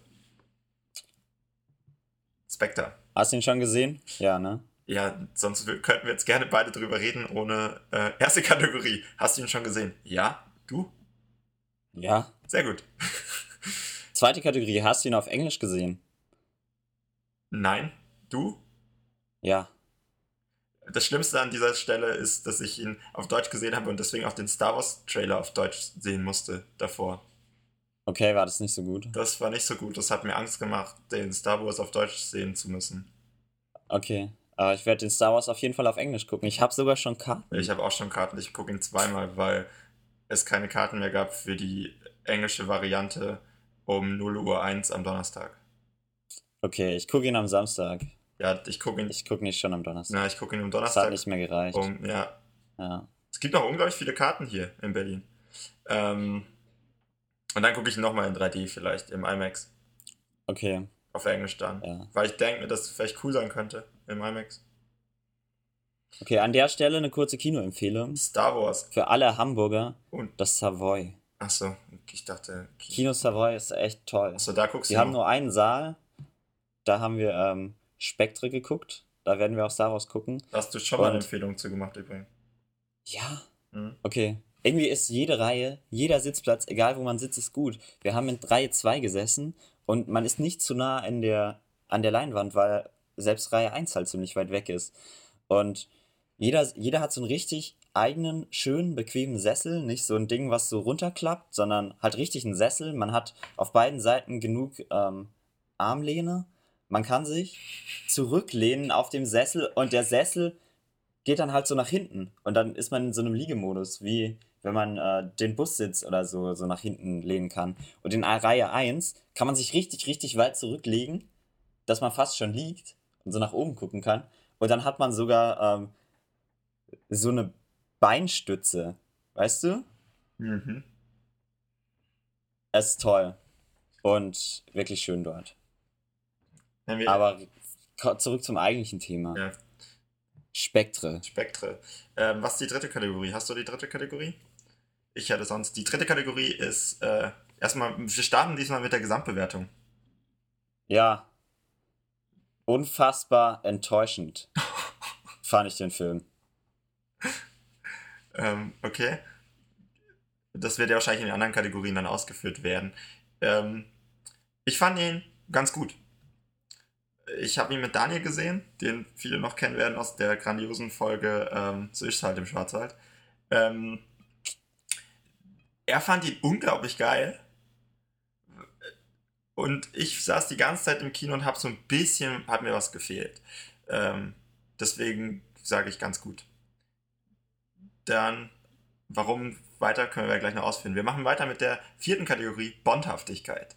Spectre. Hast du ihn schon gesehen? Ja, ne? Ja, sonst w- könnten wir jetzt gerne beide drüber reden, ohne äh, erste Kategorie. Hast du ihn schon gesehen? Ja? Du? Ja. Sehr gut. Zweite Kategorie, hast du ihn auf Englisch gesehen? Nein? Du? Ja. Das Schlimmste an dieser Stelle ist, dass ich ihn auf Deutsch gesehen habe und deswegen auch den Star Wars Trailer auf Deutsch sehen musste davor. Okay, war das nicht so gut? Das war nicht so gut. Das hat mir Angst gemacht, den Star Wars auf Deutsch sehen zu müssen. Okay, aber ich werde den Star Wars auf jeden Fall auf Englisch gucken. Ich habe sogar schon Karten. Ich habe auch schon Karten. Ich gucke ihn zweimal, weil es keine Karten mehr gab für die englische Variante um null Uhr eins am Donnerstag. Okay, ich gucke ihn am Samstag. Ja, ich gucke ihn. Ich gucke nicht schon am Donnerstag. Na, ich gucke ihn um Das hat Donnerstag. nicht mehr gereicht. Um, ja. Ja. Es gibt noch unglaublich viele Karten hier in Berlin. Ähm, und dann gucke ich ihn nochmal in drei D vielleicht, im IMAX. Okay, Auf Englisch dann. ja. Weil ich denke, dass es vielleicht cool sein könnte im IMAX. Okay, an der Stelle eine kurze Kinoempfehlung. Star Wars. Für alle Hamburger, Und, das Savoy. achso, ich dachte, Kino Savoy ist echt toll. achso, da guckst Wir du haben noch. nur einen Saal. Da haben wir ähm, Spectre geguckt. Da werden wir auch Star Wars gucken. Da hast du schon mal eine Und- Empfehlung zu gemacht übrigens. Ja, Mhm. okay. Irgendwie ist jede Reihe, jeder Sitzplatz, egal wo man sitzt, ist gut. Wir haben in Reihe zwei gesessen und man ist nicht zu nah an der, an der Leinwand, weil selbst Reihe eins halt ziemlich weit weg ist. Und jeder, jeder hat so einen richtig eigenen, schönen, bequemen Sessel. Nicht so ein Ding, was so runterklappt, sondern halt richtig einen Sessel. Man hat auf beiden Seiten genug ähm, Armlehne. Man kann sich zurücklehnen auf dem Sessel und der Sessel geht dann halt so nach hinten. Und dann ist man in so einem Liegemodus, wie wenn man äh, den Bussitz oder so, so nach hinten lehnen kann. Und in Reihe eins kann man sich richtig, richtig weit zurücklegen, dass man fast schon liegt und so nach oben gucken kann. Und dann hat man sogar ähm, so eine Beinstütze. Weißt du? Mhm. Es ist toll. Und wirklich schön dort. Wenn wir, Aber ko- zurück zum eigentlichen Thema. ja, Spectre. Spektre. Ähm, was ist die dritte Kategorie? Hast du die dritte Kategorie? Ich hätte sonst. Die dritte Kategorie ist äh, erstmal, wir starten diesmal mit der Gesamtbewertung. Ja. Unfassbar enttäuschend fand ich den Film. Ähm, okay. Das wird ja wahrscheinlich in den anderen Kategorien dann ausgeführt werden. Ähm, ich fand ihn ganz gut. Ich habe ihn mit Daniel gesehen, den viele noch kennen werden aus der grandiosen Folge ähm, So ist halt im Schwarzwald. Ähm, er fand ihn unglaublich geil. Und ich saß die ganze Zeit im Kino und habe so ein bisschen, hat mir was gefehlt. Ähm, deswegen sage ich ganz gut. Dann, warum weiter, können wir ja gleich noch ausführen. Wir machen weiter mit der vierten Kategorie, Bondhaftigkeit.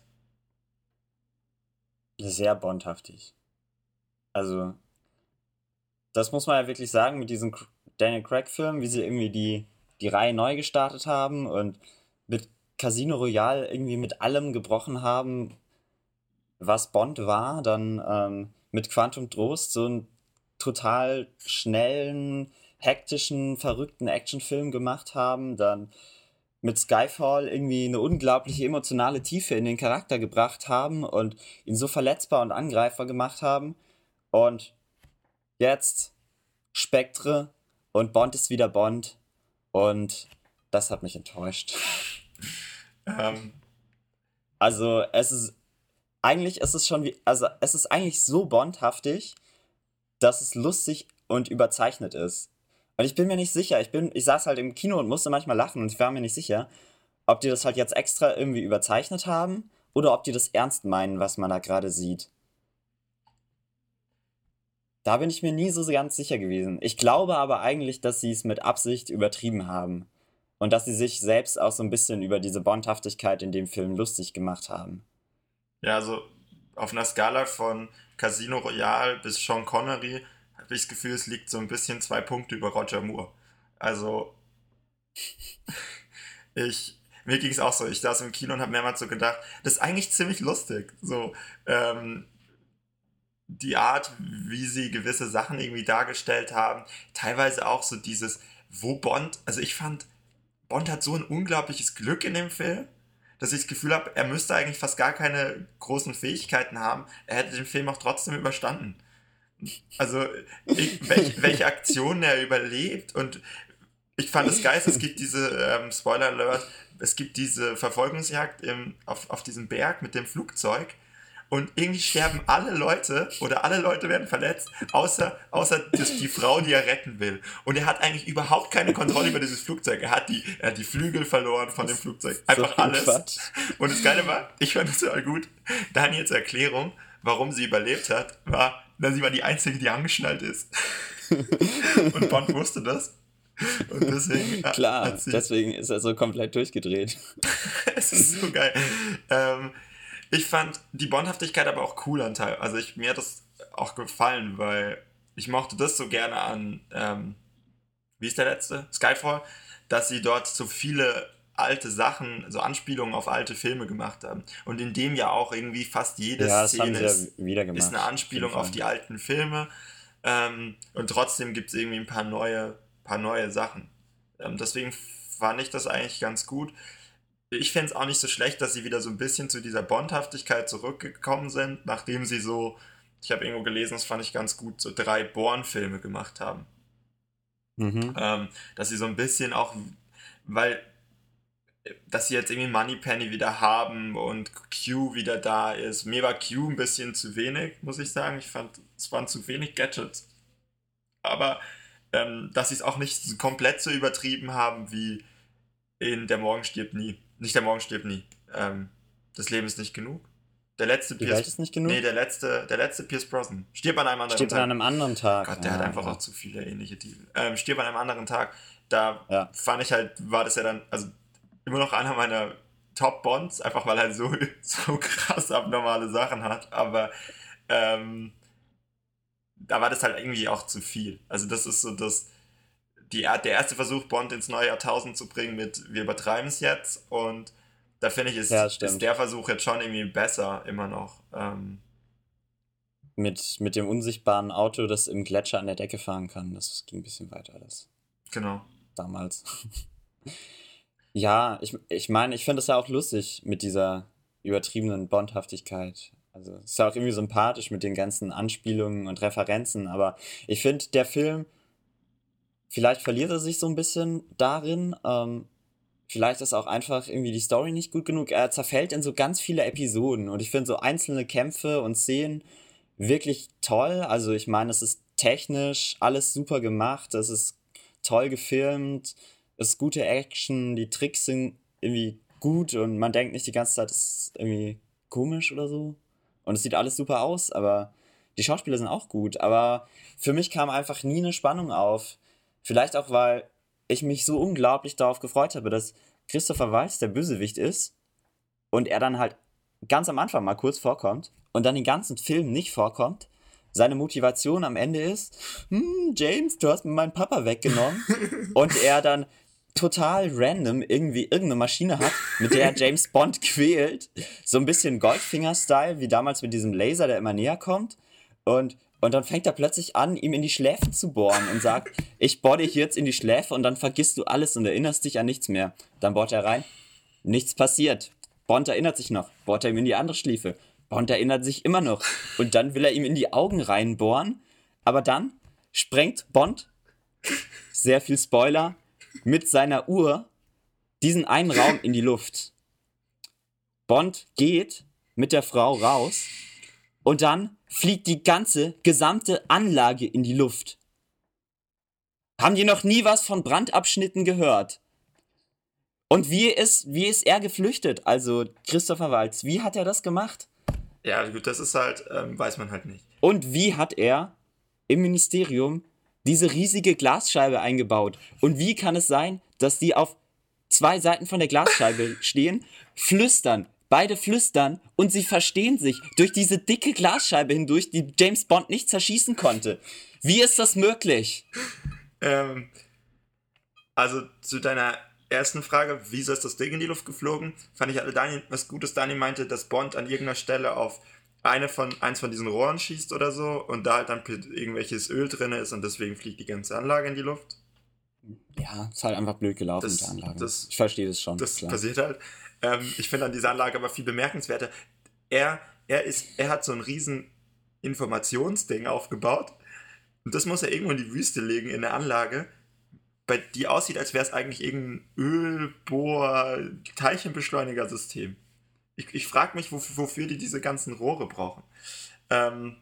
Sehr bondhaftig. Also, das muss man ja wirklich sagen mit diesem Cr- Daniel Craig-Film, wie sie irgendwie die, die Reihe neu gestartet haben und mit Casino Royale irgendwie mit allem gebrochen haben, was Bond war. Dann ähm, mit Quantum Trost so einen total schnellen, hektischen, verrückten Actionfilm gemacht haben. Dann mit Skyfall irgendwie eine unglaubliche emotionale Tiefe in den Charakter gebracht haben und ihn so verletzbar und angreifbar gemacht haben. Und jetzt Spectre und Bond ist wieder Bond. Und das hat mich enttäuscht. Ähm, Also es ist, eigentlich ist es schon wie, also es ist eigentlich so bondhaftig, dass es lustig und überzeichnet ist. Und ich bin mir nicht sicher, ich bin, ich saß halt im Kino und musste manchmal lachen und ich war mir nicht sicher, ob die das halt jetzt extra irgendwie überzeichnet haben oder ob die das ernst meinen, was man da gerade sieht. Da bin ich mir nie so ganz sicher gewesen. Ich glaube aber eigentlich, dass sie es mit Absicht übertrieben haben. Und dass sie sich selbst auch so ein bisschen über diese Bondhaftigkeit in dem Film lustig gemacht haben. Ja, also auf einer Skala von Casino Royale bis Sean Connery habe ich das Gefühl, es liegt so ein bisschen zwei Punkte über Roger Moore. Also ich, mir ging es auch so, ich saß im Kino und habe mehrmals so gedacht, das ist eigentlich ziemlich lustig. So, ähm, die Art, wie sie gewisse Sachen irgendwie dargestellt haben, teilweise auch so dieses, wo Bond, also ich fand, Bond hat so ein unglaubliches Glück in dem Film, dass ich das Gefühl habe, er müsste eigentlich fast gar keine großen Fähigkeiten haben, er hätte den Film auch trotzdem überstanden. Also, ich, welch, welche Aktionen er überlebt und ich fand es geil, es gibt diese, ähm, Spoiler Alert, es gibt diese Verfolgungsjagd im, auf, auf diesem Berg mit dem Flugzeug und irgendwie sterben alle Leute oder alle Leute werden verletzt, außer, außer das, die Frau, die er retten will. Und er hat eigentlich überhaupt keine Kontrolle über dieses Flugzeug. Er hat die, er hat die Flügel verloren von dem Flugzeug. Einfach So ein alles. Quatsch. Und das Geile war, ich fand das total gut, Daniels Erklärung, warum sie überlebt hat, war, na, sie war die Einzige, die angeschnallt ist. Und Bond wusste das. Und deswegen Klar, hat sie, deswegen ist er so komplett durchgedreht. es ist so geil. Ähm, ich fand die Bondhaftigkeit aber auch cool an Teil. Also ich, mir hat das auch gefallen, weil ich mochte das so gerne an, ähm, wie ist der letzte? Skyfall, dass sie dort so viele alte Sachen, so Anspielungen auf alte Filme gemacht haben. Und in dem ja auch irgendwie fast jede Ja, das haben Szene sie ja ist, wieder gemacht. ist eine Anspielung auf jeden auf die alten Filme. Ähm, und trotzdem gibt es irgendwie ein paar neue, paar neue Sachen. Ähm, deswegen fand ich das eigentlich ganz gut. Ich fände es auch nicht so schlecht, dass sie wieder so ein bisschen zu dieser Bondhaftigkeit zurückgekommen sind, nachdem sie so, ich habe irgendwo gelesen, das fand ich ganz gut, so drei Bourne-Filme gemacht haben. Mhm. Ähm, dass sie so ein bisschen auch, weil, dass sie jetzt irgendwie Moneypenny wieder haben und Q wieder da ist. Mir war Q ein bisschen zu wenig, muss ich sagen. Ich fand, es waren zu wenig Gadgets. Aber ähm, dass sie es auch nicht so komplett so übertrieben haben wie in Der Morgen stirbt nie. Nicht Der Morgen stirbt nie. Ähm, das Leben ist nicht genug. Der letzte Die Welt Pierce... ist nicht genug? Nee, der letzte, der letzte Pierce Brosnan. Stirb an einem anderen Steht an Tag. einem anderen Tag. Gott, der ja, hat einfach ja. auch zu viele ähnliche Titel. Ähm, Stirb an einem anderen Tag. Da Ja. fand ich halt, war das ja dann, also immer noch einer meiner Top-Bonds, einfach weil er halt so, so krass abnormale Sachen hat. Aber ähm, da war das halt irgendwie auch zu viel. Also das ist so das, die, der erste Versuch, Bond ins neue Jahrtausend zu bringen mit wir übertreiben es jetzt und da finde ich, ist, Ja, ist stimmt. der Versuch jetzt schon irgendwie besser, immer noch. Ähm, Mit, mit dem unsichtbaren Auto, das im Gletscher an der Decke fahren kann. Das ging ein bisschen weiter, das genau. damals. Ja, ich, ich meine, ich finde es ja auch lustig mit dieser übertriebenen Bondhaftigkeit. Also es ist ja auch irgendwie sympathisch mit den ganzen Anspielungen und Referenzen, aber ich finde, der Film, vielleicht verliert er sich so ein bisschen darin, ähm, vielleicht ist auch einfach irgendwie die Story nicht gut genug. Er zerfällt in so ganz viele Episoden und ich finde so einzelne Kämpfe und Szenen wirklich toll. Also ich meine, es ist technisch alles super gemacht, es ist toll gefilmt, es ist gute Action, die Tricks sind irgendwie gut und man denkt nicht die ganze Zeit, es ist irgendwie komisch oder so. Und es sieht alles super aus, aber die Schauspieler sind auch gut. Aber für mich kam einfach nie eine Spannung auf. Vielleicht auch, weil ich mich so unglaublich darauf gefreut habe, dass Christopher Waltz der Bösewicht ist und er dann halt ganz am Anfang mal kurz vorkommt und dann den ganzen Film nicht vorkommt. Seine Motivation am Ende ist, hm, James, du hast mir meinen Papa weggenommen. Und er dann total random irgendwie irgendeine Maschine hat, mit der er James Bond quält. So ein bisschen Goldfinger-Style, wie damals mit diesem Laser, der immer näher kommt. Und, und dann fängt er plötzlich an, ihm in die Schläfe zu bohren und sagt, ich bohre dich jetzt in die Schläfe und dann vergisst du alles und erinnerst dich an nichts mehr. Dann bohrt er rein, nichts passiert. Bond erinnert sich noch, bohrt er ihm in die andere Schläfe. Bond erinnert sich immer noch. Und dann will er ihm in die Augen reinbohren. Aber dann sprengt Bond, sehr viel Spoiler, mit seiner Uhr diesen einen Raum in die Luft. Bond geht mit der Frau raus und dann fliegt die ganze, gesamte Anlage in die Luft. Haben die noch nie was von Brandabschnitten gehört? Und wie ist, wie ist er geflüchtet? Also Christopher Waltz, wie hat er das gemacht? Ja, gut, das ist halt, ähm, weiß man halt nicht. Und wie hat er im Ministerium diese riesige Glasscheibe eingebaut. Und wie kann es sein, dass die auf zwei Seiten von der Glasscheibe stehen, flüstern, beide flüstern und sie verstehen sich durch diese dicke Glasscheibe hindurch, die James Bond nicht zerschießen konnte? Wie ist das möglich? Ähm, also zu deiner ersten Frage, wieso ist das Ding in die Luft geflogen, fand ich halt Daniel, was Gutes. Daniel meinte, dass Bond an irgendeiner Stelle auf eine von, eins von diesen Rohren schießt oder so und da halt dann irgendwelches Öl drin ist und deswegen fliegt die ganze Anlage in die Luft. Ja, ist halt einfach blöd gelaufen Das- mit der Anlage. das- ich verstehe das schon. Das klar. passiert halt. Ähm, ich finde an dieser Anlage aber viel bemerkenswerter. Er, er, ist, er hat so ein riesen Informationsding aufgebaut und das muss er irgendwo in die Wüste legen in der Anlage, bei, die aussieht, als wäre es eigentlich irgendein Ölbohr-Teilchenbeschleunigersystem. Ich, ich frage mich, wofür, wofür die diese ganzen Rohre brauchen. Ähm,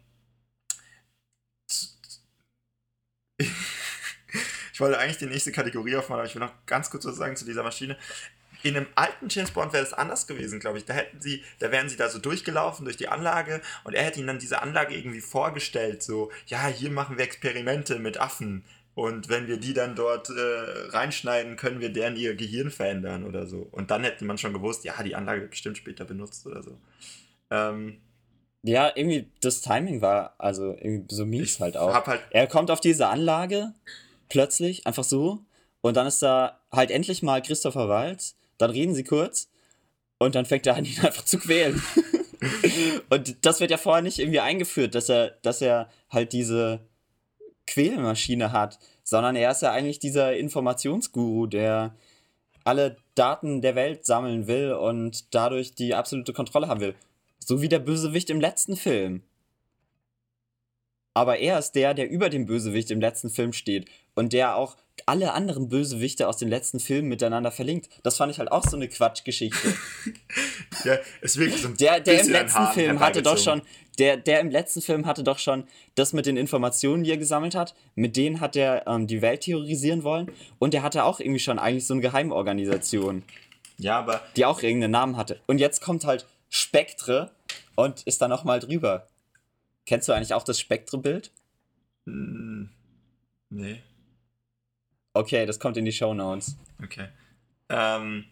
ich wollte eigentlich die nächste Kategorie aufmachen, aber ich will noch ganz kurz was sagen zu dieser Maschine. In einem alten James Bond wäre das anders gewesen, glaube ich. Da hätten sie, da wären sie da so durchgelaufen durch die Anlage und er hätte ihnen dann diese Anlage irgendwie vorgestellt, so, ja, hier machen wir Experimente mit Affen und wenn wir die dann dort äh, reinschneiden, können wir deren ihr Gehirn verändern oder so. Und dann hätte man schon gewusst, ja, die Anlage wird bestimmt später benutzt oder so. Ähm, Ja, irgendwie das Timing war, also irgendwie so mies ich halt auch. hab halt, Er kommt auf diese Anlage, plötzlich, einfach so, und dann ist da halt endlich mal Christopher Waltz, dann reden sie kurz, und dann fängt er an, ihn einfach zu quälen. Und das wird ja vorher nicht irgendwie eingeführt, dass er, dass er halt diese Quälmaschine hat, sondern er ist ja eigentlich dieser Informationsguru, der alle Daten der Welt sammeln will und dadurch die absolute Kontrolle haben will. So wie der Bösewicht im letzten Film. Aber er ist der, der über dem Bösewicht im letzten Film steht und der auch alle anderen Bösewichte aus den letzten Filmen miteinander verlinkt. Das fand ich halt auch so eine Quatschgeschichte. ja, es wirkt so ein Der, der im bisschen an letzten Haaren Film hatte doch herbeigezogen. schon, der, der im letzten Film hatte doch schon das mit den Informationen, die er gesammelt hat, mit denen hat er ähm, die Welt terrorisieren wollen und er hatte auch irgendwie schon eigentlich so eine Geheimorganisation, Ja, aber die auch irgendeinen Namen hatte. Und jetzt kommt halt Spectre und ist da nochmal drüber. Kennst du eigentlich auch das Spectre-Bild? mm, nee, Okay, das kommt in die Shownotes. okay. Ähm,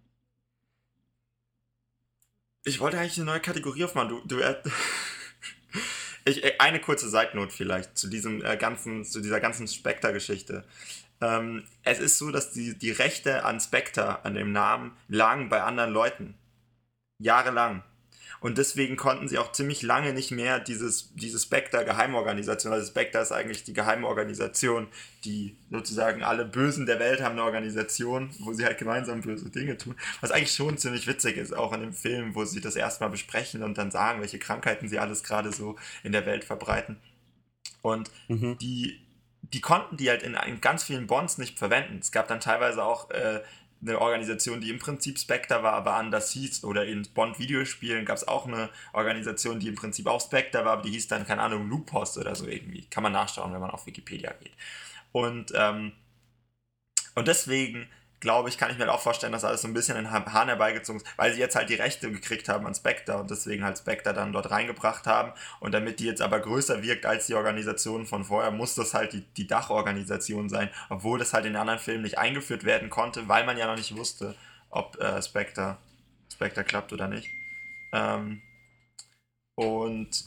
ich wollte eigentlich eine neue Kategorie aufmachen. Du, du, äh, ich, äh, eine kurze Side-Note vielleicht zu diesem äh, ganzen, zu dieser ganzen Spectre-Geschichte. Ähm, es ist so, dass die, die Rechte an Spectre, an dem Namen, lagen bei anderen Leuten. Jahrelang. Und deswegen konnten sie auch ziemlich lange nicht mehr dieses, diese Spectre-Geheimorganisation, also Spectre ist eigentlich die Geheimorganisation, die sozusagen alle Bösen der Welt haben eine Organisation, wo sie halt gemeinsam böse Dinge tun. Was eigentlich schon ziemlich witzig ist, auch in dem Film, wo sie das erstmal besprechen und dann sagen, welche Krankheiten sie alles gerade so in der Welt verbreiten. Und Mhm. die, die konnten die halt in, in ganz vielen Bonds nicht verwenden. Es gab dann teilweise auch äh, eine Organisation, die im Prinzip Spectre war, aber anders hieß. Oder in Bond-Videospielen gab es auch eine Organisation, die im Prinzip auch Spectre war, aber die hieß dann, keine Ahnung, Lupus oder so irgendwie. Kann man nachschauen, wenn man auf Wikipedia geht. Und, ähm, und deswegen, glaube ich, kann ich mir auch vorstellen, dass alles so ein bisschen in den Hahn herbeigezogen ist, weil sie jetzt halt die Rechte gekriegt haben an Spectre und deswegen halt Spectre dann dort reingebracht haben. Und damit die jetzt aber größer wirkt als die Organisation von vorher, muss das halt die, die Dachorganisation sein, obwohl das halt in den anderen Filmen nicht eingeführt werden konnte, weil man ja noch nicht wusste, ob äh, Spectre, Spectre klappt oder nicht. Ähm, und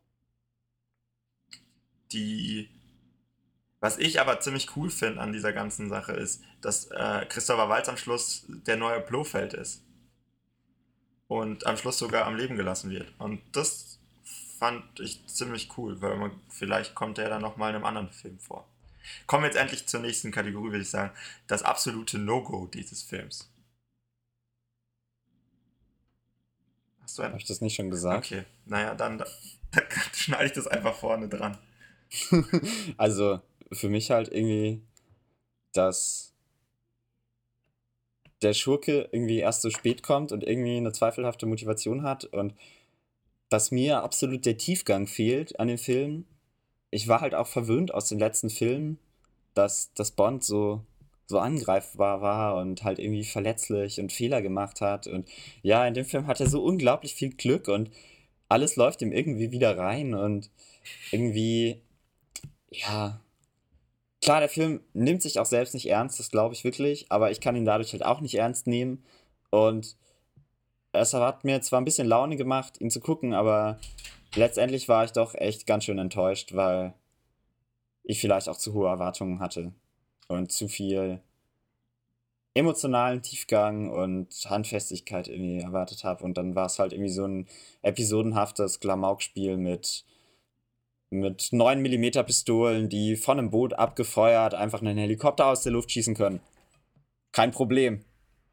die Was ich aber ziemlich cool finde an dieser ganzen Sache ist, dass äh, Christopher Waltz am Schluss der neue Blofeld ist. Und am Schluss sogar am Leben gelassen wird. Und das fand ich ziemlich cool, weil man, vielleicht kommt er dann nochmal in einem anderen Film vor. Kommen wir jetzt endlich zur nächsten Kategorie, würde ich sagen. Das absolute No-Go dieses Films. Hast du Habe ein... ich das nicht schon gesagt? Okay, naja, dann, dann schneide ich das einfach vorne dran. Also für mich halt irgendwie, dass der Schurke irgendwie erst so spät kommt und irgendwie eine zweifelhafte Motivation hat und dass mir absolut der Tiefgang fehlt an den Filmen. Ich war halt auch verwöhnt aus den letzten Filmen, dass, dass Bond so, so angreifbar war und halt irgendwie verletzlich und Fehler gemacht hat. Und ja, in dem Film hat er so unglaublich viel Glück und alles läuft ihm irgendwie wieder rein und irgendwie ja, klar, der Film nimmt sich auch selbst nicht ernst, das glaube ich wirklich, aber ich kann ihn dadurch halt auch nicht ernst nehmen. Und es hat mir zwar ein bisschen Laune gemacht, ihn zu gucken, aber letztendlich war ich doch echt ganz schön enttäuscht, weil ich vielleicht auch zu hohe Erwartungen hatte und zu viel emotionalen Tiefgang und Handfestigkeit irgendwie erwartet habe. Und dann war es halt irgendwie so ein episodenhaftes Klamaukspiel mit, mit neun Millimeter Pistolen, die von einem Boot abgefeuert einfach einen Helikopter aus der Luft schießen können. Kein Problem.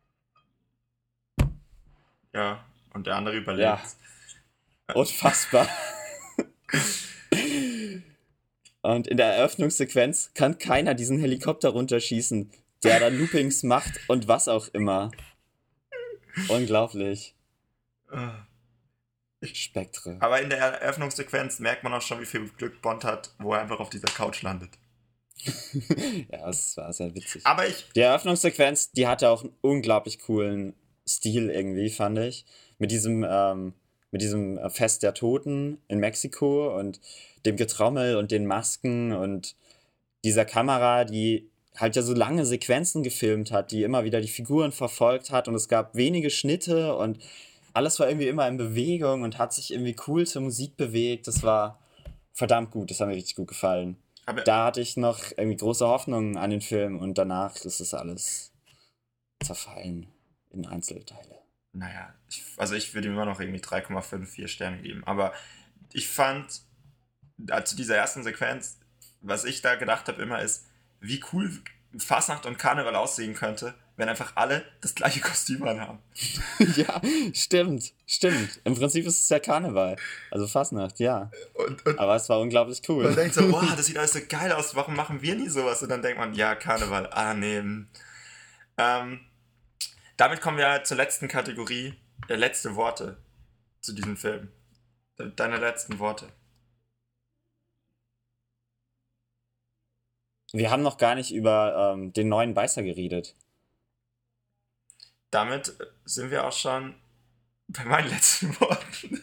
Ja, und der andere überlebt. Ja, unfassbar. Und in der Eröffnungssequenz kann keiner diesen Helikopter runterschießen, der dann Loopings macht und was auch immer. Unglaublich. Spektre. Aber in der Eröffnungssequenz merkt man auch schon, wie viel Glück Bond hat, wo er einfach auf dieser Couch landet. Ja, das war sehr witzig. Aber ich... Die Eröffnungssequenz, die hatte auch einen unglaublich coolen Stil irgendwie, fand ich. Mit diesem, ähm, mit diesem Fest der Toten in Mexiko und dem Getrommel und den Masken und dieser Kamera, die halt ja so lange Sequenzen gefilmt hat, die immer wieder die Figuren verfolgt hat und es gab wenige Schnitte und alles war irgendwie immer in Bewegung und hat sich irgendwie cool zur Musik bewegt. Das war verdammt gut, das hat mir richtig gut gefallen. Aber Da hatte ich noch irgendwie große Hoffnungen an den Film und danach ist es alles zerfallen in Einzelteile. naja, ich, also ich würde ihm immer noch irgendwie drei Komma fünf, vier Sterne geben. Aber ich fand, äh, zu dieser ersten Sequenz, was ich da gedacht habe immer ist, wie cool Fastnacht und Karneval aussehen könnte, wenn einfach alle das gleiche Kostüm anhaben. Ja, stimmt, stimmt. Im Prinzip ist es ja Karneval. Also Fastnacht, ja. Und, und Aber es war unglaublich man cool. denkt so, wow, das sieht alles so geil aus, warum machen wir nie sowas? Und dann denkt man, ja, Karneval, ah, nee. Ähm, damit kommen wir zur letzten Kategorie, äh, letzte Worte zu diesem Film. Deine letzten Worte. Wir haben noch gar nicht über ähm, den neuen Beißer geredet. Damit sind wir auch schon bei meinen letzten Worten.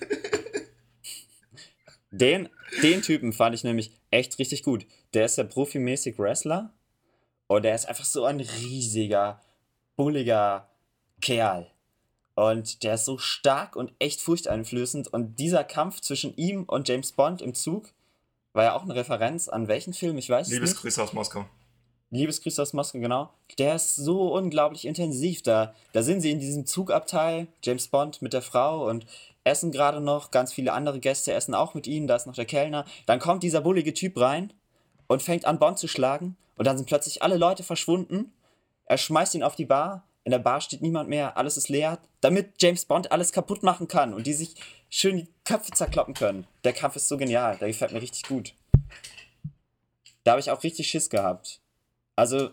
Den, den Typen fand ich nämlich echt richtig gut. Der ist ja profimäßig Wrestler und der ist einfach so ein riesiger, bulliger Kerl. Und der ist so stark und echt furchteinflößend. Und dieser Kampf zwischen ihm und James Bond im Zug war ja auch eine Referenz an welchen Film, ich weiß es nicht. Liebesgrüße aus Moskau. Liebesgrüße aus Moskau, genau. Der ist so unglaublich intensiv. Da, da sind sie in diesem Zugabteil, James Bond mit der Frau und essen gerade noch. Ganz viele andere Gäste essen auch mit ihnen. Da ist noch der Kellner. Dann kommt dieser bullige Typ rein und fängt an, Bond zu schlagen. Und dann sind plötzlich alle Leute verschwunden. Er schmeißt ihn auf die Bar. In der Bar steht niemand mehr. Alles ist leer. Damit James Bond alles kaputt machen kann und die sich schön die Köpfe zerkloppen können. Der Kampf ist so genial. Der gefällt mir richtig gut. Da habe ich auch richtig Schiss gehabt. Also,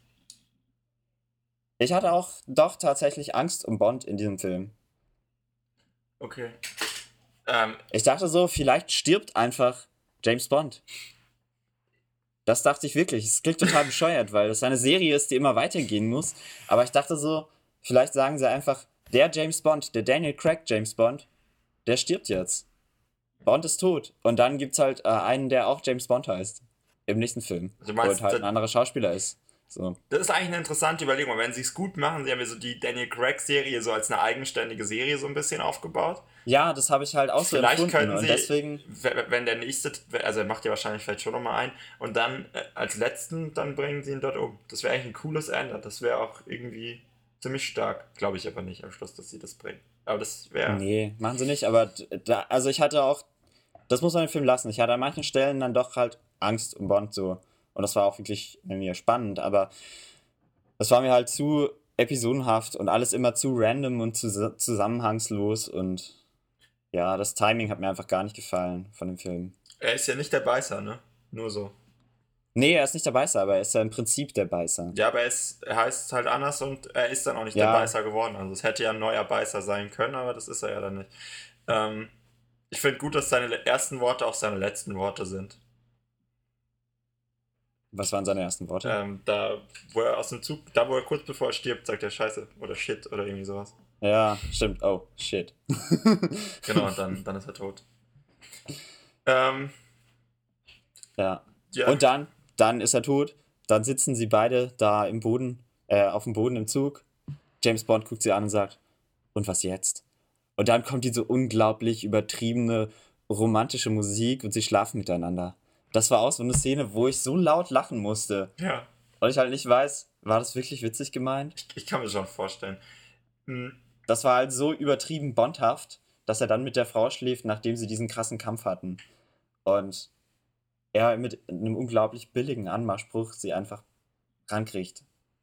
ich hatte auch doch tatsächlich Angst um Bond in diesem Film. Okay. Ähm, Ich dachte so, vielleicht stirbt einfach James Bond. Das dachte ich wirklich. Es klingt total bescheuert, weil das eine Serie ist, die immer weitergehen muss. Aber ich dachte so, vielleicht sagen sie einfach, der James Bond, der Daniel Craig James Bond, der stirbt jetzt. Bond ist tot. Und dann gibt's halt äh, einen, der auch James Bond heißt. Im nächsten Film. Du meinst, und halt das- ein anderer Schauspieler ist. So. das ist eigentlich eine interessante Überlegung. Wenn sie es gut machen, sie haben ja so die Daniel Craig-Serie so als eine eigenständige Serie so ein bisschen aufgebaut. Ja, das habe ich halt auch so Vielleicht empfunden. könnten Und sie, deswegen, w- wenn der nächste, also er macht ja wahrscheinlich vielleicht schon nochmal ein, und dann äh, als letzten, dann bringen sie ihn dort um. Das wäre eigentlich ein cooles Ende. Das wäre auch irgendwie ziemlich stark. Glaube ich aber nicht am Schluss, dass sie das bringen. Aber das wäre... nee, machen sie nicht. Aber d- da, also ich hatte auch, das muss man den Film lassen. Ich hatte an manchen Stellen dann doch halt Angst um Bond so. Und das war auch wirklich irgendwie spannend. Aber das war mir halt zu episodenhaft und alles immer zu random und zu zusammenhangslos. Und ja, das Timing hat mir einfach gar nicht gefallen von dem Film. Er ist ja nicht der Beißer, ne? Nur so. Nee, er ist nicht der Beißer, aber er ist ja im Prinzip der Beißer. Ja, aber er, ist, er heißt halt anders und er ist dann auch nicht Ja. der Beißer geworden. Also es hätte ja ein neuer Beißer sein können, aber das ist er ja dann nicht. Ähm, ich finde gut, dass seine le- ersten Worte auch seine letzten Worte sind. Was waren seine ersten Worte? Ähm, da, wo er aus dem Zug, da wo er kurz bevor er stirbt, sagt er Scheiße oder Shit oder irgendwie sowas. Ja, stimmt. Oh, shit. Genau, und dann, dann ist er tot. Ähm, Ja. Ja. Und dann, dann ist er tot. Dann sitzen sie beide da im Boden, äh, auf dem Boden im Zug. James Bond guckt sie an und sagt, und was jetzt? Und dann kommt diese unglaublich übertriebene romantische Musik und sie schlafen miteinander. Das war auch so eine Szene, wo ich so laut lachen musste. Ja. Und ich halt nicht weiß, war das wirklich witzig gemeint? Ich, ich kann mir schon vorstellen. Hm. Das war halt so übertrieben bondhaft, dass er dann mit der Frau schläft, nachdem sie diesen krassen Kampf hatten. Und er mit einem unglaublich billigen Anmachspruch sie einfach rankriegt.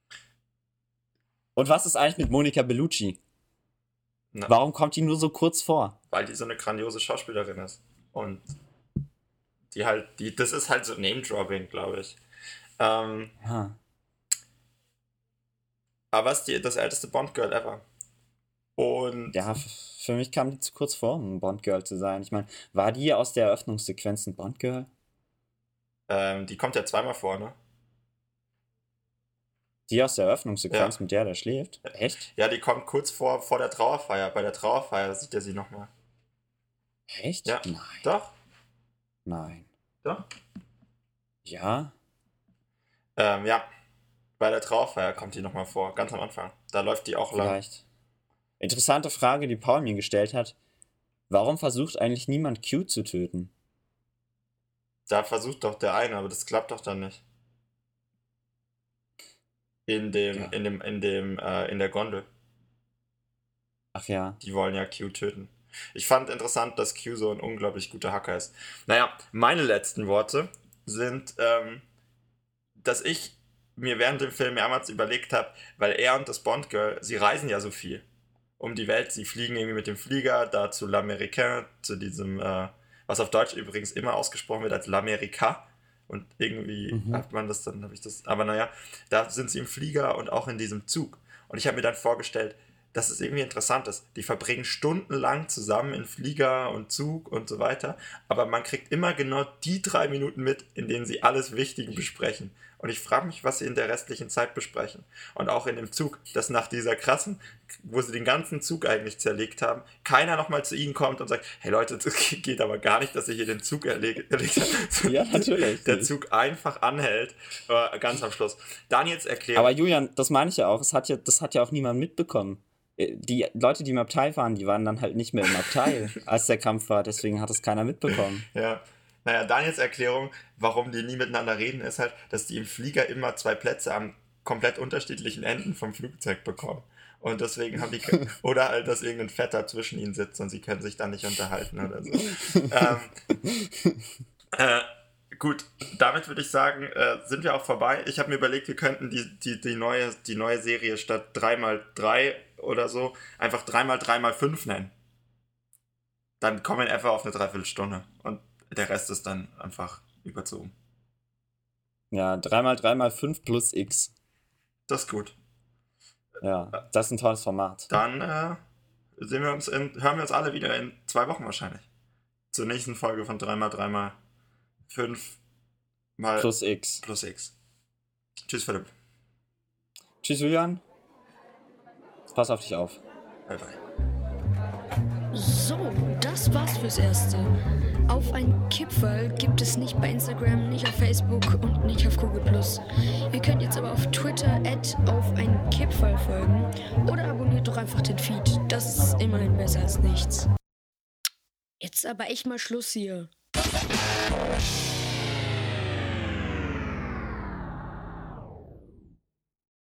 Und was ist eigentlich mit Monica Bellucci? Na, Warum kommt die nur so kurz vor? weil die so eine grandiose Schauspielerin ist. Und die halt, die, das ist halt so Name-Dropping, glaube ich. Ähm, Ha. aber es ist die, das älteste Bond-Girl ever. Und Ja, f- für mich kam die zu kurz vor, um ein Bond-Girl zu sein. Ich meine, war die aus der Eröffnungssequenz ein Bond-Girl? ähm, die kommt ja zweimal vor, ne? Die aus der Eröffnungssequenz, Ja. mit der der schläft? Echt? Ja, die kommt kurz vor, vor der Trauerfeier. Bei der Trauerfeier sieht er sie nochmal. Echt? Ja. Nein. Doch, Nein. doch. Ja? Ähm, ja, bei der Trauerfeier kommt die nochmal vor, ganz am Anfang. Da läuft die auch lang. Vielleicht. Interessante Frage, die Paul mir gestellt hat. Warum versucht eigentlich niemand Q zu töten? Da versucht doch der eine, aber das klappt doch dann nicht. In dem, Ja. in dem, in dem, äh, in der Gondel. Ach ja. Die wollen ja Q töten. Ich fand interessant, dass Q so ein unglaublich guter Hacker ist. Naja, meine letzten Worte sind, ähm, dass ich mir während dem Film mehrmals überlegt habe, weil er und das Bond-Girl, sie reisen ja so viel um die Welt. Sie fliegen irgendwie mit dem Flieger da zu L'Américain, zu diesem, äh, was auf Deutsch übrigens immer ausgesprochen wird als L'América. Und irgendwie Mhm. hat man das dann, habe ich das, aber naja, da sind sie im Flieger und auch in diesem Zug. Und ich habe mir dann vorgestellt, dass es irgendwie interessant ist. Die verbringen stundenlang zusammen in Flieger und Zug und so weiter, aber man kriegt immer genau die drei Minuten mit, in denen sie alles Wichtige besprechen. Und ich frage mich, was sie in der restlichen Zeit besprechen. Und auch in dem Zug, dass nach dieser krassen, wo sie den ganzen Zug eigentlich zerlegt haben, keiner nochmal zu ihnen kommt und sagt, hey Leute, das geht aber gar nicht, dass ihr hier den Zug erlegt, erlegt habt. Ja, natürlich. Der Zug einfach anhält, äh, ganz am Schluss. Daniels Erklärung. Aber Julian, das meine ich ja auch. Es hat ja, das hat ja auch niemand mitbekommen. Äh, Die Leute, die im Abteil waren, die waren dann halt nicht mehr im Abteil, als der Kampf war. Deswegen hat es keiner mitbekommen. Ja. Naja, Daniels Erklärung, warum die nie miteinander reden, ist halt, dass die im Flieger immer zwei Plätze am komplett unterschiedlichen Enden vom Flugzeug bekommen. Und deswegen haben die. Oder halt, dass irgendein Vetter zwischen ihnen sitzt und sie können sich dann nicht unterhalten oder so. ähm, äh, gut, damit würde ich sagen, äh, sind wir auch vorbei. Ich habe mir überlegt, wir könnten die, die, die, neue, die neue Serie statt drei mal drei oder so einfach drei mal drei mal fünf nennen. Dann kommen wir einfach auf eine Dreiviertelstunde. Und der Rest ist dann einfach überzogen. Ja, drei mal drei mal fünf plus X. Das ist gut. Ja, das ist ein tolles Format. Dann äh, sehen wir uns in, hören wir uns alle wieder in zwei Wochen wahrscheinlich. Zur nächsten Folge von drei mal drei mal fünf mal Plus X. plus X. Tschüss, Philipp. Tschüss, Julian. Pass auf dich auf. Bye, bye. So, das war's fürs Erste. Auf ein Kipferl gibt es nicht bei Instagram, nicht auf Facebook und nicht auf Google Plus. Ihr könnt jetzt aber auf Twitter at auf ein Kipferl folgen oder abonniert doch einfach den Feed. Das ist immerhin besser als nichts. Jetzt aber echt mal Schluss hier.